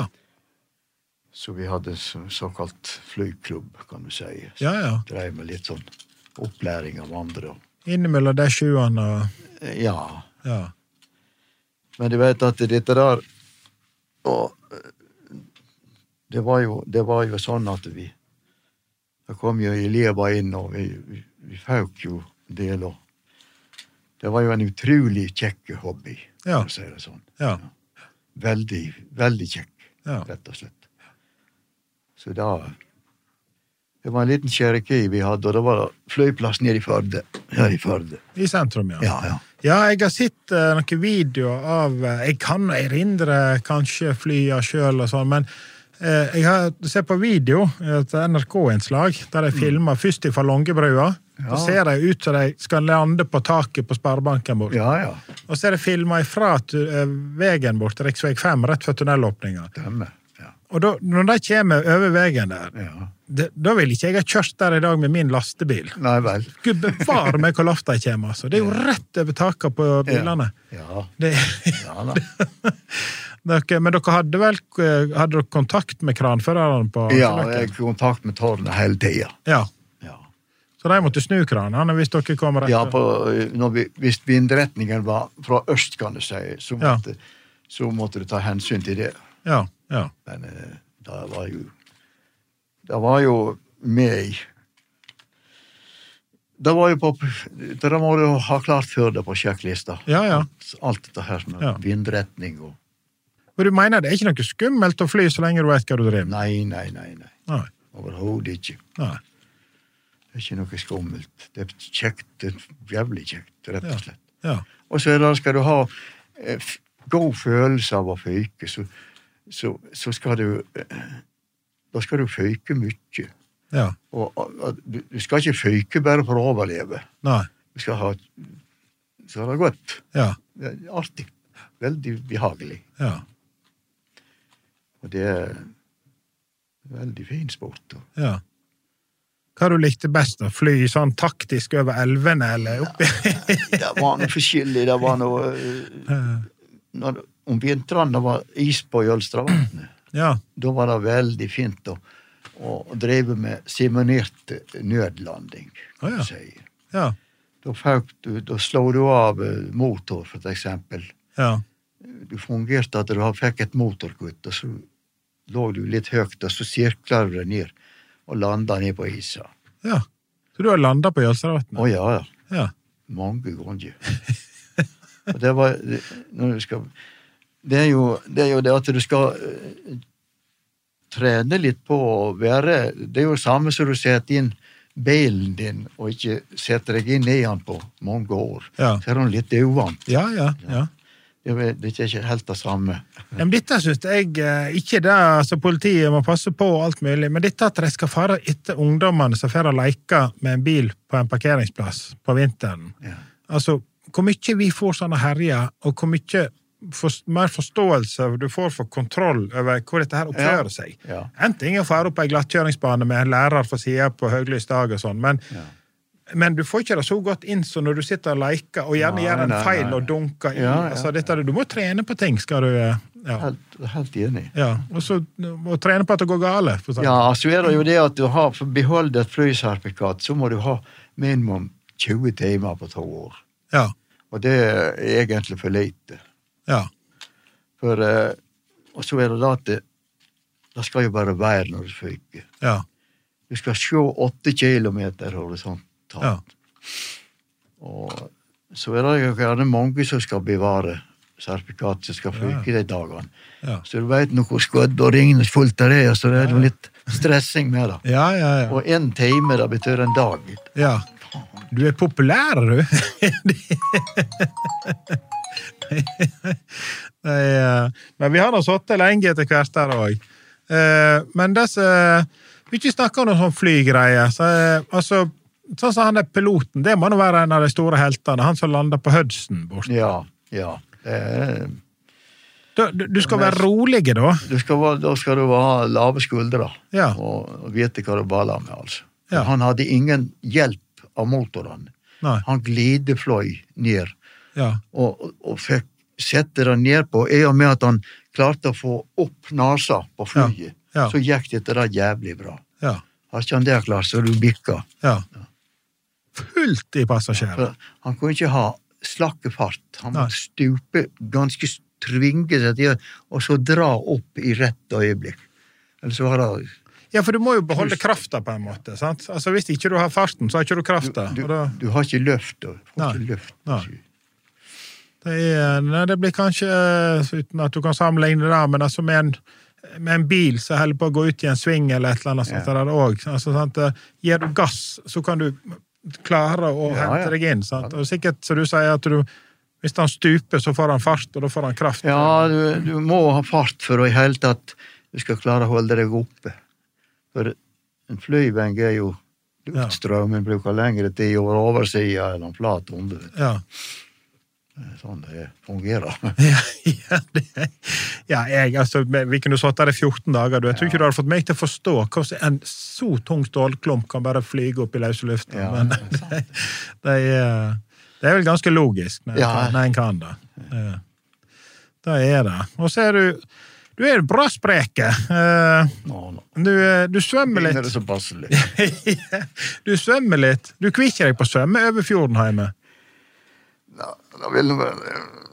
Speaker 2: Så vi hadde så, såkalt flyklubb, kan du si. Så
Speaker 1: ja, ja.
Speaker 2: Drev med litt sånn opplæring av andre.
Speaker 1: Innimellom det sjuene og...
Speaker 2: Ja.
Speaker 1: Ja.
Speaker 2: Men du vet at dette der, og det var jo, det var jo sånn at vi, da kom jo elever inn, og vi, vi, vi føk jo del, og det var jo en utrolig kjekk hobby,
Speaker 1: ja.
Speaker 2: for å si det sånn.
Speaker 1: Ja.
Speaker 2: Ja. Veldig, veldig kjekk,
Speaker 1: ja.
Speaker 2: Rett og slett. Så da, det var en liten Cherokee vi hadde, og det var flyplass nede i Førde, her i Førde.
Speaker 1: I sentrum, ja.
Speaker 2: Ja, ja.
Speaker 1: Ja, jeg har sett uh, noen videoer av, uh, jeg kan erindre kanskje flya selv og sånn, men uh, jeg har sett på video, et N R K-innslag, der de filmer mm. først fra Långebrua, ja. Så ser de ut som de skal lande på taket på Sparebanken bort.
Speaker 2: Ja, ja.
Speaker 1: Og så er det filmet ifra uh, veien bort, riksvei fem, rett for tunnelåpninga.
Speaker 2: Demme, ja.
Speaker 1: Og da, når de kommer over veien der,
Speaker 2: ja.
Speaker 1: det, da vil ikke jeg ha kjørt der i dag med min lastebil.
Speaker 2: Nei vel.
Speaker 1: Gud bevare meg hvor lavt de kommer, altså. Det er jo rett over taket på bilene.
Speaker 2: Ja, ja.
Speaker 1: Det,
Speaker 2: ja da.
Speaker 1: dere, men dere hadde vel hadde dere kontakt med kranføreren på...
Speaker 2: Ja, jeg hadde kontakt med tårnet hele tiden.
Speaker 1: Ja.
Speaker 2: Ja.
Speaker 1: Så de måtte snu kranene hvis dere kom rett?
Speaker 2: Ja, på, når vi, hvis vindretningen var fra øst, kan du si, så måtte, ja. så måtte du ta hensyn til det.
Speaker 1: Ja, ja.
Speaker 2: Men det var jo det var jo med det var jo på det må du ha klart før det på sjekklista.
Speaker 1: Ja, ja.
Speaker 2: Alt dette her med
Speaker 1: ja.
Speaker 2: Vindretning og
Speaker 1: Men du mener det er ikke noe skummelt å fly så lenge du vet hva du driver?
Speaker 2: Nei, nei, nei, nei.
Speaker 1: nei.
Speaker 2: Overhodet ikke.
Speaker 1: Nei.
Speaker 2: Det er ikke noe skummelt. Det er kjekt, det er jævlig kjekt, rett og slett.
Speaker 1: Ja. Ja.
Speaker 2: Og så da skal du ha eh, god følelse av å fyke, så Så, så skal du da skal du føyke mye.
Speaker 1: Ja.
Speaker 2: Og, og, og du, du skal ikke føyke bare for å overleve.
Speaker 1: Nei.
Speaker 2: Du skal ha så det er godt.
Speaker 1: Ja.
Speaker 2: Det er artig. Veldig behagelig.
Speaker 1: Ja.
Speaker 2: Og det er veldig fin sport.
Speaker 1: Ja. Hva du likte best da? Fly sånn taktisk over elvene, eller oppi?
Speaker 2: Det var noe forskjellig, det var noe... Når, om vintrene var is på Jølstravatnet,
Speaker 1: ja.
Speaker 2: Da var det veldig fint å, å drive med simulert nødlanding, kan
Speaker 1: oh, ja.
Speaker 2: du si.
Speaker 1: Ja.
Speaker 2: Da, fikk du, da slår du av motor, for eksempel.
Speaker 1: Ja.
Speaker 2: Du fungerte at du fikk et motorkutt, og så lå du litt høyt, og så sirkler du ned, og landa ned på isa.
Speaker 1: Ja, så du har landet på Jølstravatnet?
Speaker 2: Å ja, ja.
Speaker 1: Ja.
Speaker 2: Mange ganger. Og det var, når du skal, det er jo det, er jo det at du skal uh, trene litt på å være, det er jo samme som du setter inn bilen din, og ikke setter deg inn i den på mange år.
Speaker 1: Ja.
Speaker 2: Så er den litt uvant.
Speaker 1: Ja, ja, ja.
Speaker 2: Det er, det er ikke helt det samme.
Speaker 1: Men dette synes jeg ikke det, altså politiet må passe på alt mulig, men dette at de skal fare etter ungdommene som får å leke med en bil på en parkeringsplass på vinteren.
Speaker 2: Ja.
Speaker 1: Altså, hvor mye vi får sånne herjer, og hvor mye for, mer forståelse du får for kontroll over hvor dette her oppfører
Speaker 2: ja.
Speaker 1: seg.
Speaker 2: Ja.
Speaker 1: En ting er å fare opp på en glattkjøringsbane med en lærer for siden på høylys dag og sånn, men ja. Men du får ikke det så godt inn så når du sitter og leker og gjerne nei, gjør en nei, feil nei. Og dunker i. Ja, ja. Altså, dette, du må trene på ting, skal du... Ja.
Speaker 2: Helt, helt enig.
Speaker 1: Ja, og så må trene på at det går gale.
Speaker 2: Ja, så er det jo det at du har, for å beholde et flysertifikat, så må du ha minimum tjue timer på to år.
Speaker 1: Ja.
Speaker 2: Og det er egentlig for lite.
Speaker 1: Ja.
Speaker 2: For, og så er det da at det, det skal jo bare være når du fyker.
Speaker 1: Ja.
Speaker 2: Du skal se åtte kilometer horisont. Ja. Og så er det jo gjerne mange som skal bevare sertifikat som skal flyke ja. De dagene.
Speaker 1: Ja.
Speaker 2: Så du vet noe skudd og ringene fullt av det, og så er det litt stressing med det.
Speaker 1: Ja, ja, ja.
Speaker 2: Og en time, det betyr en dag.
Speaker 1: Ja. Du er populær, du. Men vi har da satt lenge etter hvert der også. Men disse, vi ikke snakker om noen sånn flygreier, så altså sånn som han er piloten, det må nå være en av de store heltene, han som lander på Hudson bort.
Speaker 2: Ja, ja. Eh,
Speaker 1: du, du skal være rolige da?
Speaker 2: Du skal, da skal du ha lave skuldre,
Speaker 1: ja.
Speaker 2: og, og vite hva du baller med, altså.
Speaker 1: Ja.
Speaker 2: Han hadde ingen hjelp av motoren.
Speaker 1: Nei.
Speaker 2: Han glidefløy ned,
Speaker 1: ja.
Speaker 2: og, og, og fikk sette den ned på, i og med at han klarte å få opp nasa på flyet,
Speaker 1: ja. Ja.
Speaker 2: så gikk dette da jævlig bra.
Speaker 1: Ja.
Speaker 2: Har ikke han det klart, så du bikka.
Speaker 1: Ja. Ja. Fullt i passasjerer.
Speaker 2: Han kunne ikke ha slakke fart. Han måtte stupe ganske tvinge seg til, og så dra opp i rett øyeblikk. Eller så var det...
Speaker 1: Ja, for du må jo beholde krafta på en måte, sant? Altså, hvis ikke du har farten, så har ikke du krafta.
Speaker 2: Du, du,
Speaker 1: da...
Speaker 2: du har ikke løft, du får
Speaker 1: nei.
Speaker 2: Ikke løft.
Speaker 1: Nei. Det, er, nei, det blir kanskje, uten at du kan sammenligne det, men altså med en, med en bil som holder på å gå ut i en sving eller et eller annet sånt, ja. Der også. Altså, sant? Gir du gass, så kan du klare å ja, hente ja. Deg inn, sant? Og sikkert, så du sier at du, hvis han stuper, så får han fart, og da får han kraft.
Speaker 2: Ja, du, du må ha fart for å i hele tatt du skal klare å holde deg oppe. For en flyveng er jo luftstrømmen bruker lengre tid over oversida enn en flat under.
Speaker 1: Ja.
Speaker 2: Sånn det fungerer.
Speaker 1: ja, ja, det, ja, jeg, altså, vi kunne satt der i fjorten dager, du. Jeg tror ikke du hadde fått meg til å forstå hvordan en så tung stålklump kan bare flyge opp i løse luften, ja, men det, det, er, det er vel ganske logisk når en ja. kan, kan det. Ja. Det er det. Og så er du Du er bra spreke. Uh,
Speaker 2: no, no.
Speaker 1: Du, du svømmer litt.
Speaker 2: Det er så passelig.
Speaker 1: Du svømmer litt. Du kvikker deg på svømme over fjorden hjemme.
Speaker 2: Ja, da vil du vel...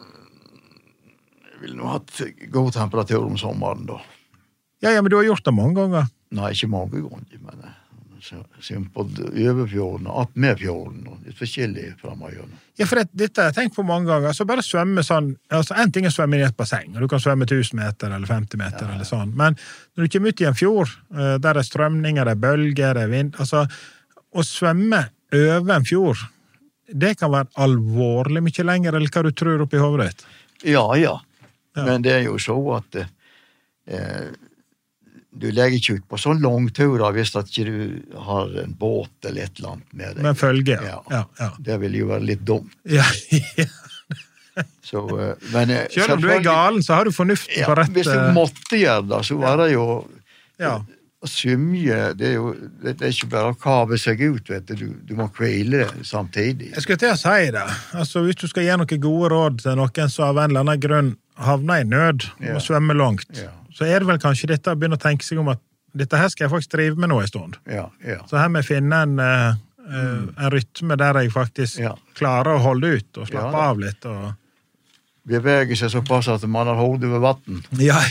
Speaker 2: Jeg vil nå ha god temperatur om sommeren, da.
Speaker 1: Ja, ja, men du har gjort det mange ganger.
Speaker 2: Nei, ikke mange ganger, men... Siden på Øverfjorden og Attmedfjorden og litt forskjellig fremover.
Speaker 1: Ja, for det, dette har jeg tenkt på mange ganger. Altså bare svømme sånn, altså en ting er svømme i et basseng, og du kan svømme tusen meter eller femti meter ja. Eller sånn, men når du kommer ut i en fjord, der er strømninger, det er bølger, det er vind, altså å svømme over en fjord, det kan være alvorlig mye lenger, eller hva du tror oppi hovedet ditt?
Speaker 2: Ja, ja, ja, men det er jo så at eh, du legger ikke ut på sånn langturer hvis at ikke du har en båt eller et eller annet med deg.
Speaker 1: Men følge, ja.
Speaker 2: Ja.
Speaker 1: Ja, ja.
Speaker 2: Det vil jo være litt dumt.
Speaker 1: Ja, ja.
Speaker 2: Så, men,
Speaker 1: selv om du er galen, så har du fornuft
Speaker 2: ja,
Speaker 1: på rett...
Speaker 2: Hvis du måtte gjøre det, så var det jo...
Speaker 1: Ja.
Speaker 2: Å svømme, det er jo det er ikke bare å kave seg ut, vet du. Du, du må kvile samtidig.
Speaker 1: Jeg skulle til å si det. Altså, hvis du skal gi noen gode råd til noen som av en eller annen grunn havner i nød og
Speaker 2: Ja.
Speaker 1: svømmer langt,
Speaker 2: Ja.
Speaker 1: så er det vel kanskje dette å begynne å tenke seg om at dette her skal jeg faktisk drive med nå en stund.
Speaker 2: Ja, ja.
Speaker 1: Så her må jeg finne en, eh, eh, en rytme der jeg faktisk
Speaker 2: Ja.
Speaker 1: klarer å holde ut og slappe
Speaker 2: Ja, da.
Speaker 1: av litt. Og...
Speaker 2: Beveger seg såpass at man har hodet ved vatten.
Speaker 1: Ja,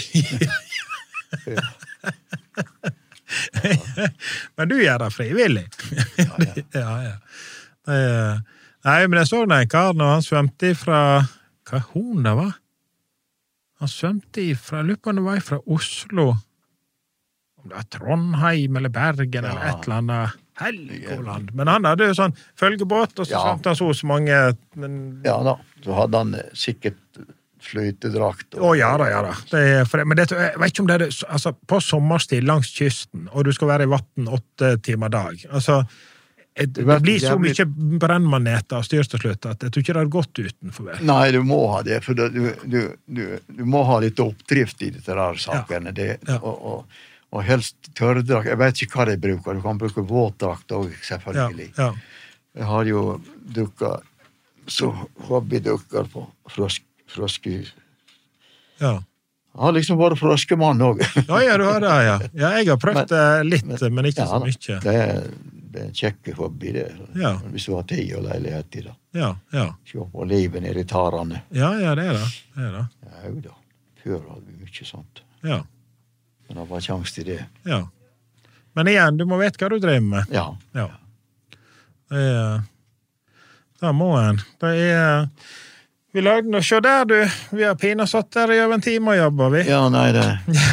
Speaker 1: men du gjør det frivillig.
Speaker 2: Ja, ja.
Speaker 1: ja, ja. Det er- Nei, men jeg så den kar når han svømte fra hva hun det var? Han svømte fra, lurer på om det var fra Oslo, om det var Trondheim eller Bergen eller
Speaker 2: Ja.
Speaker 1: et eller annet Helgoland. Men han hadde jo sånn følgebåt, og så
Speaker 2: Ja.
Speaker 1: svømte han så så mange men...
Speaker 2: Ja da, så hadde han eh, sikkert fløytedrakt.
Speaker 1: Å, ja da, ja da. Det er, for, men det, jeg vet ikke om det er det, altså, på sommerstid langs kysten, og du skal være i vatten åtte timer dag. Altså, det, det
Speaker 2: vet
Speaker 1: blir så
Speaker 2: jævlig-
Speaker 1: mye brennmaneter og styr til slutt at jeg tror ikke det har gått utenfor vel.
Speaker 2: Nei, du må ha det, for du, du, du, du må ha litt oppdrift i dette der sakene. Det,
Speaker 1: Ja.
Speaker 2: og, og, og helst tørrdrakt. Jeg vet ikke hva de bruker. Du kan bruke våtdrakt også,
Speaker 1: Ja,
Speaker 2: selvfølgelig.
Speaker 1: ja.
Speaker 2: Jeg har jo dukket så hobbydukker på frosk, froske...
Speaker 1: ja.
Speaker 2: Jeg har liksom vært froskemann også.
Speaker 1: Ja, ja, du har det, ja. Ja, jeg har prøvd det litt, men, ikke
Speaker 2: Ja,
Speaker 1: så
Speaker 2: da.
Speaker 1: mye.
Speaker 2: Det er, det er en kjekk hobby, det.
Speaker 1: Ja.
Speaker 2: Hvis du har tid og leilighet i det.
Speaker 1: Ja, ja.
Speaker 2: Se på livet nede i tarene.
Speaker 1: Ja, ja, det er det. Det er det.
Speaker 2: Ja, jo da. Før hadde vi mye sånt.
Speaker 1: Ja,
Speaker 2: Men det var sjans til det.
Speaker 1: ja. Men igjen, du må vite hva du driver med.
Speaker 2: Ja.
Speaker 1: Ja. Det er... Da må en. Det er... Vi lagde noe, se der du, vi har pina satt der i over en time og jobber, vi.
Speaker 2: Ja, nei, det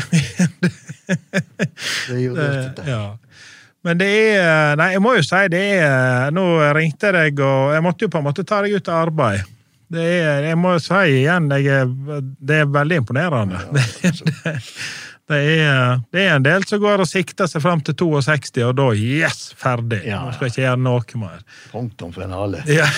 Speaker 2: Det er jo det.
Speaker 1: Det- ja. Men det er, nei, jeg må jo si det er, nå ringte jeg deg, og jeg måtte jo på en måte ta deg ut av arbeid. Det er, jeg må jo si igjen, jeg er, det er veldig imponerende. Det, det, er, det er en del som går og sikter seg frem til seksogto, og da, yes, ferdig.
Speaker 2: Ja.
Speaker 1: Nå skal jeg ikke gjøre noe mer.
Speaker 2: Punktum finale.
Speaker 1: Ja.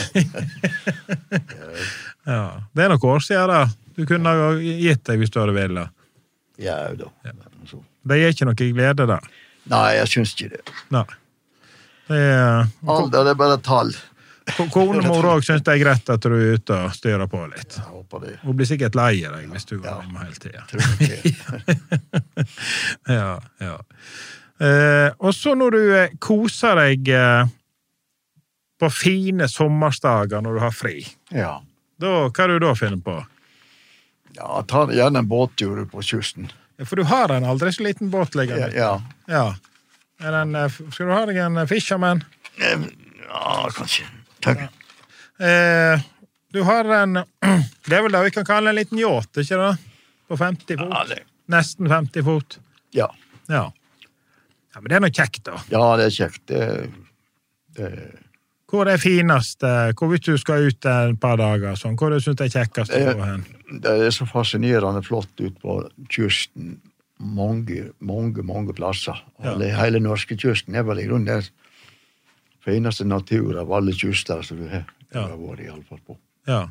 Speaker 1: Ja, det er nok år siden da. Du kunne ha gitt deg hvis du hadde villet.
Speaker 2: Ja, jo da. Så.
Speaker 1: Det er ikke noe glede da.
Speaker 2: Nei, jeg syns ikke det.
Speaker 1: Nei. Det er...
Speaker 2: Alder er bare tall.
Speaker 1: Konemor også synes det er greit at du er ute og styrer på litt.
Speaker 2: Jeg håper det.
Speaker 1: Hun blir sikkert lei av deg hvis du går
Speaker 2: Ja.
Speaker 1: hjemme hele tiden.
Speaker 2: Tror jeg det.
Speaker 1: Ja, ja. Eh, og så når du eh, koser deg eh, på fine sommersdager når du har fri,
Speaker 2: Ja.
Speaker 1: da, hva er du da finner på?
Speaker 2: Ja, ta gjerne en båttur på kysten.
Speaker 1: For du har en aldri så liten båt
Speaker 2: Ja,
Speaker 1: liggende.
Speaker 2: ja.
Speaker 1: Ja. Er den, eh, skal du ha deg en eh, fisherman?
Speaker 2: Eh, ja kanskje. Takk.
Speaker 1: Eh, du har en, det er vel det vi kan kalle en liten yacht, ikke det? På femti fot?
Speaker 2: Ja, det,
Speaker 1: Nesten femti fot.
Speaker 2: ja.
Speaker 1: Ja. Ja, men det er noe kjekt da.
Speaker 2: ja, det er kjekt. Det, det,
Speaker 1: Hvor er finest, eh, hvor hvis du skal ut et par dager, sånn, hvor er det synes det er kjekkest å
Speaker 2: Det-
Speaker 1: gå hen?
Speaker 2: det er så fascinerende flott ut på kysten. Mange, mange, mange plasser.
Speaker 1: Ja.
Speaker 2: Alle, hele norskekysten er vel i grunnen den fineste natur av alle kyster som du har, du
Speaker 1: Ja.
Speaker 2: har vært i alle fall på.
Speaker 1: Ja.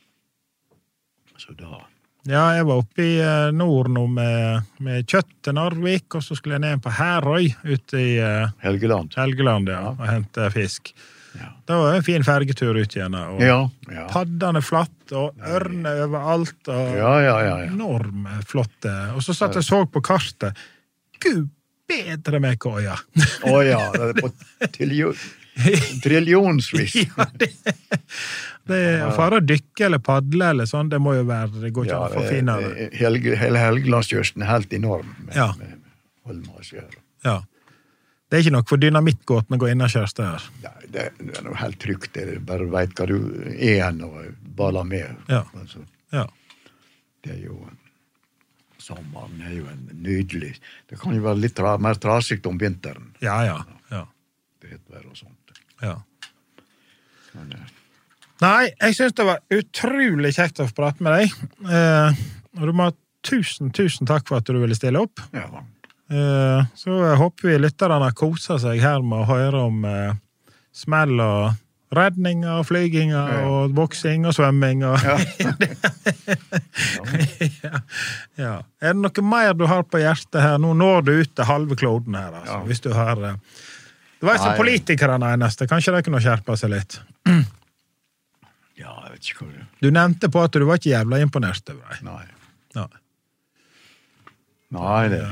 Speaker 2: Så da...
Speaker 1: Ja, jeg var oppe i eh, nord nå med, med kjøtt til Narvik, og så skulle jeg ned på Herøy ute i eh,
Speaker 2: Helgeland.
Speaker 1: Helgeland, ja, og hente fisk.
Speaker 2: Ja.
Speaker 1: Det var en fin fergetur ut igjen, og
Speaker 2: Ja, ja.
Speaker 1: paddene flatt, og ørne overalt, og
Speaker 2: Ja, ja, ja, ja.
Speaker 1: enorme flotte. Og så satt jeg og så på kartet. Gud, bedre med koia!
Speaker 2: Å ja, det er på trillion, trillionsvis.
Speaker 1: Ja, det, det er for å dykke eller padle eller sånn, det må jo være, det går ikke
Speaker 2: Ja,
Speaker 1: an å få finere.
Speaker 2: det- Helge, hele Helgelandskysten er helt enorm med,
Speaker 1: Ja.
Speaker 2: med Holma og Skjær.
Speaker 1: Ja. Det er ikke nok for dynamittgåten å gå inn og kjørste der.
Speaker 2: Nei, det, det er noe helt trygt. Det er bare vet hva du er hen og baller med.
Speaker 1: Ja.
Speaker 2: Altså,
Speaker 1: Ja.
Speaker 2: det er jo sommeren er jo en nydelig. Det kan jo være litt tra, mer trasigt om vinteren.
Speaker 1: Ja, ja, ja,
Speaker 2: Det heter være og sånt.
Speaker 1: ja.
Speaker 2: Men, eh,
Speaker 1: Nei, jeg synes det var utrolig kjekt å få prate med deg. Eh, og du må ha tusen, tusen takk for at du ville stille opp.
Speaker 2: ja,
Speaker 1: Eh, så jeg håper vi lytterne koser seg her med å høre om eh, smell og Redning og flyging og boksing og svømming. Og
Speaker 2: Ja.
Speaker 1: ja. ja. Er det noe mer du har på hjertet her? Nå når du ut til halve kloden her, altså.
Speaker 2: Ja.
Speaker 1: Hvis du har... Det var jo som
Speaker 2: Nei.
Speaker 1: politikerne eneste. Kanskje de kunne skjerpe seg litt.
Speaker 2: Ja, jeg vet ikke hva det er.
Speaker 1: Du nevnte på at du var ikke jævla imponert over deg.
Speaker 2: Nei.
Speaker 1: Ja.
Speaker 2: Nei, det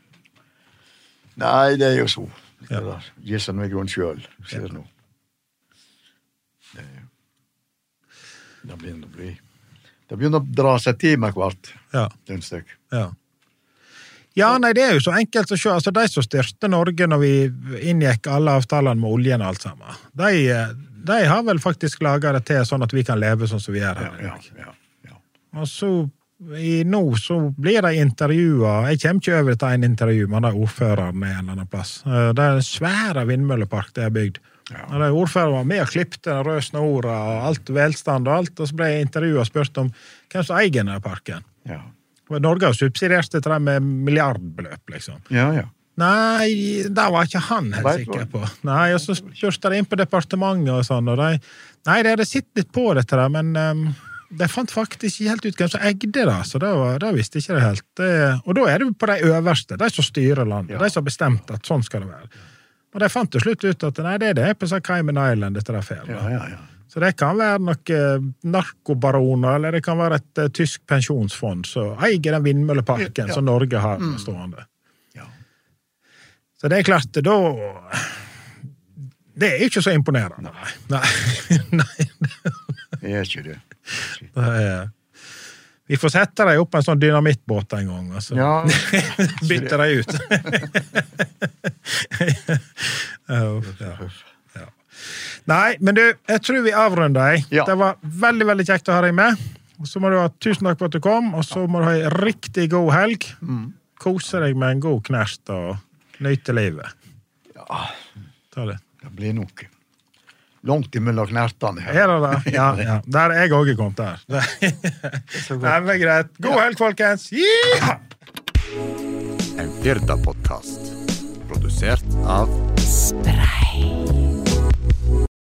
Speaker 2: Nei, det er jo så.
Speaker 1: Ja.
Speaker 2: Det der. Gi seg noe grunn selv. Ser du nå. Det, det begynner å bli Det begynner å dra seg til med hvert
Speaker 1: Ja.
Speaker 2: den stykk.
Speaker 1: Ja. Ja, nei, det er jo så enkelt å se. Altså, de som styrte Norge når vi inngikk alle avtalene med oljen og alt sammen, de, de har vel faktisk laget det til sånn at vi kan leve sånn som vi er her.
Speaker 2: Ja, ja, ja, ja.
Speaker 1: Og så, i nå, så blir de intervjuet. Jeg kommer ikke over til en intervju med de ordføreren i en eller annen plass. Det er en svære vindmøllepark det er bygd.
Speaker 2: Ja.
Speaker 1: Og de ordføreren var med og klippte den røde snora og alt velstand og alt, og så ble jeg intervjuet og spurt om hvem som eier denne parken.
Speaker 2: Ja,
Speaker 1: Norge har subsidiert det til dem med milliardbeløp, liksom.
Speaker 2: ja. ja.
Speaker 1: Nei, det var ikke han helt
Speaker 2: Vet
Speaker 1: sikker
Speaker 2: du.
Speaker 1: på. Nei, og så spurte de inn på departementet og sånn, og de, nei, de hadde sittet litt på dette der, men um, de fant faktisk ikke helt ut hvem som eide det, så det, var, det visste ikke det helt. Det, og da er det på de øverste, de som styrer landet,
Speaker 2: Ja.
Speaker 1: de som har bestemt at sånn skal det være. Og de fant til slutt ut at nei, det er det på sånn Cayman Island, dette der fer.
Speaker 2: Ja, ja, ja.
Speaker 1: Så det kan være noen narkobaroner, eller det kan være et uh, tysk pensjonsfond som eier den vindmølleparken
Speaker 2: Ja.
Speaker 1: som Norge har stående.
Speaker 2: ja.
Speaker 1: Så det er klart, da... Det er jo ikke så imponerende. Nei. Nei.
Speaker 2: Det er ikke det.
Speaker 1: Det er... Vi får sette deg opp en sånn dynamittbåt en gang, og så
Speaker 2: Ja.
Speaker 1: bytter deg ut. Ja, ja. Ja. Nei, men du, jeg tror vi avrunder deg.
Speaker 2: Ja.
Speaker 1: Det var veldig, veldig kjekt å ha deg med. Og så må du ha tusen takk for at du kom, og så må du ha en riktig god helg. Kose deg med en god knert og nyte livet.
Speaker 2: Ja,
Speaker 1: Ta det.
Speaker 2: det blir noe. Langt imellom knertene her.
Speaker 1: Er det det? Ja, ja. Der er jeg også kommet der. Nei, men greit. God helg, folkens! Ja!
Speaker 3: En Firda-podcast. Produsert av
Speaker 4: Spray.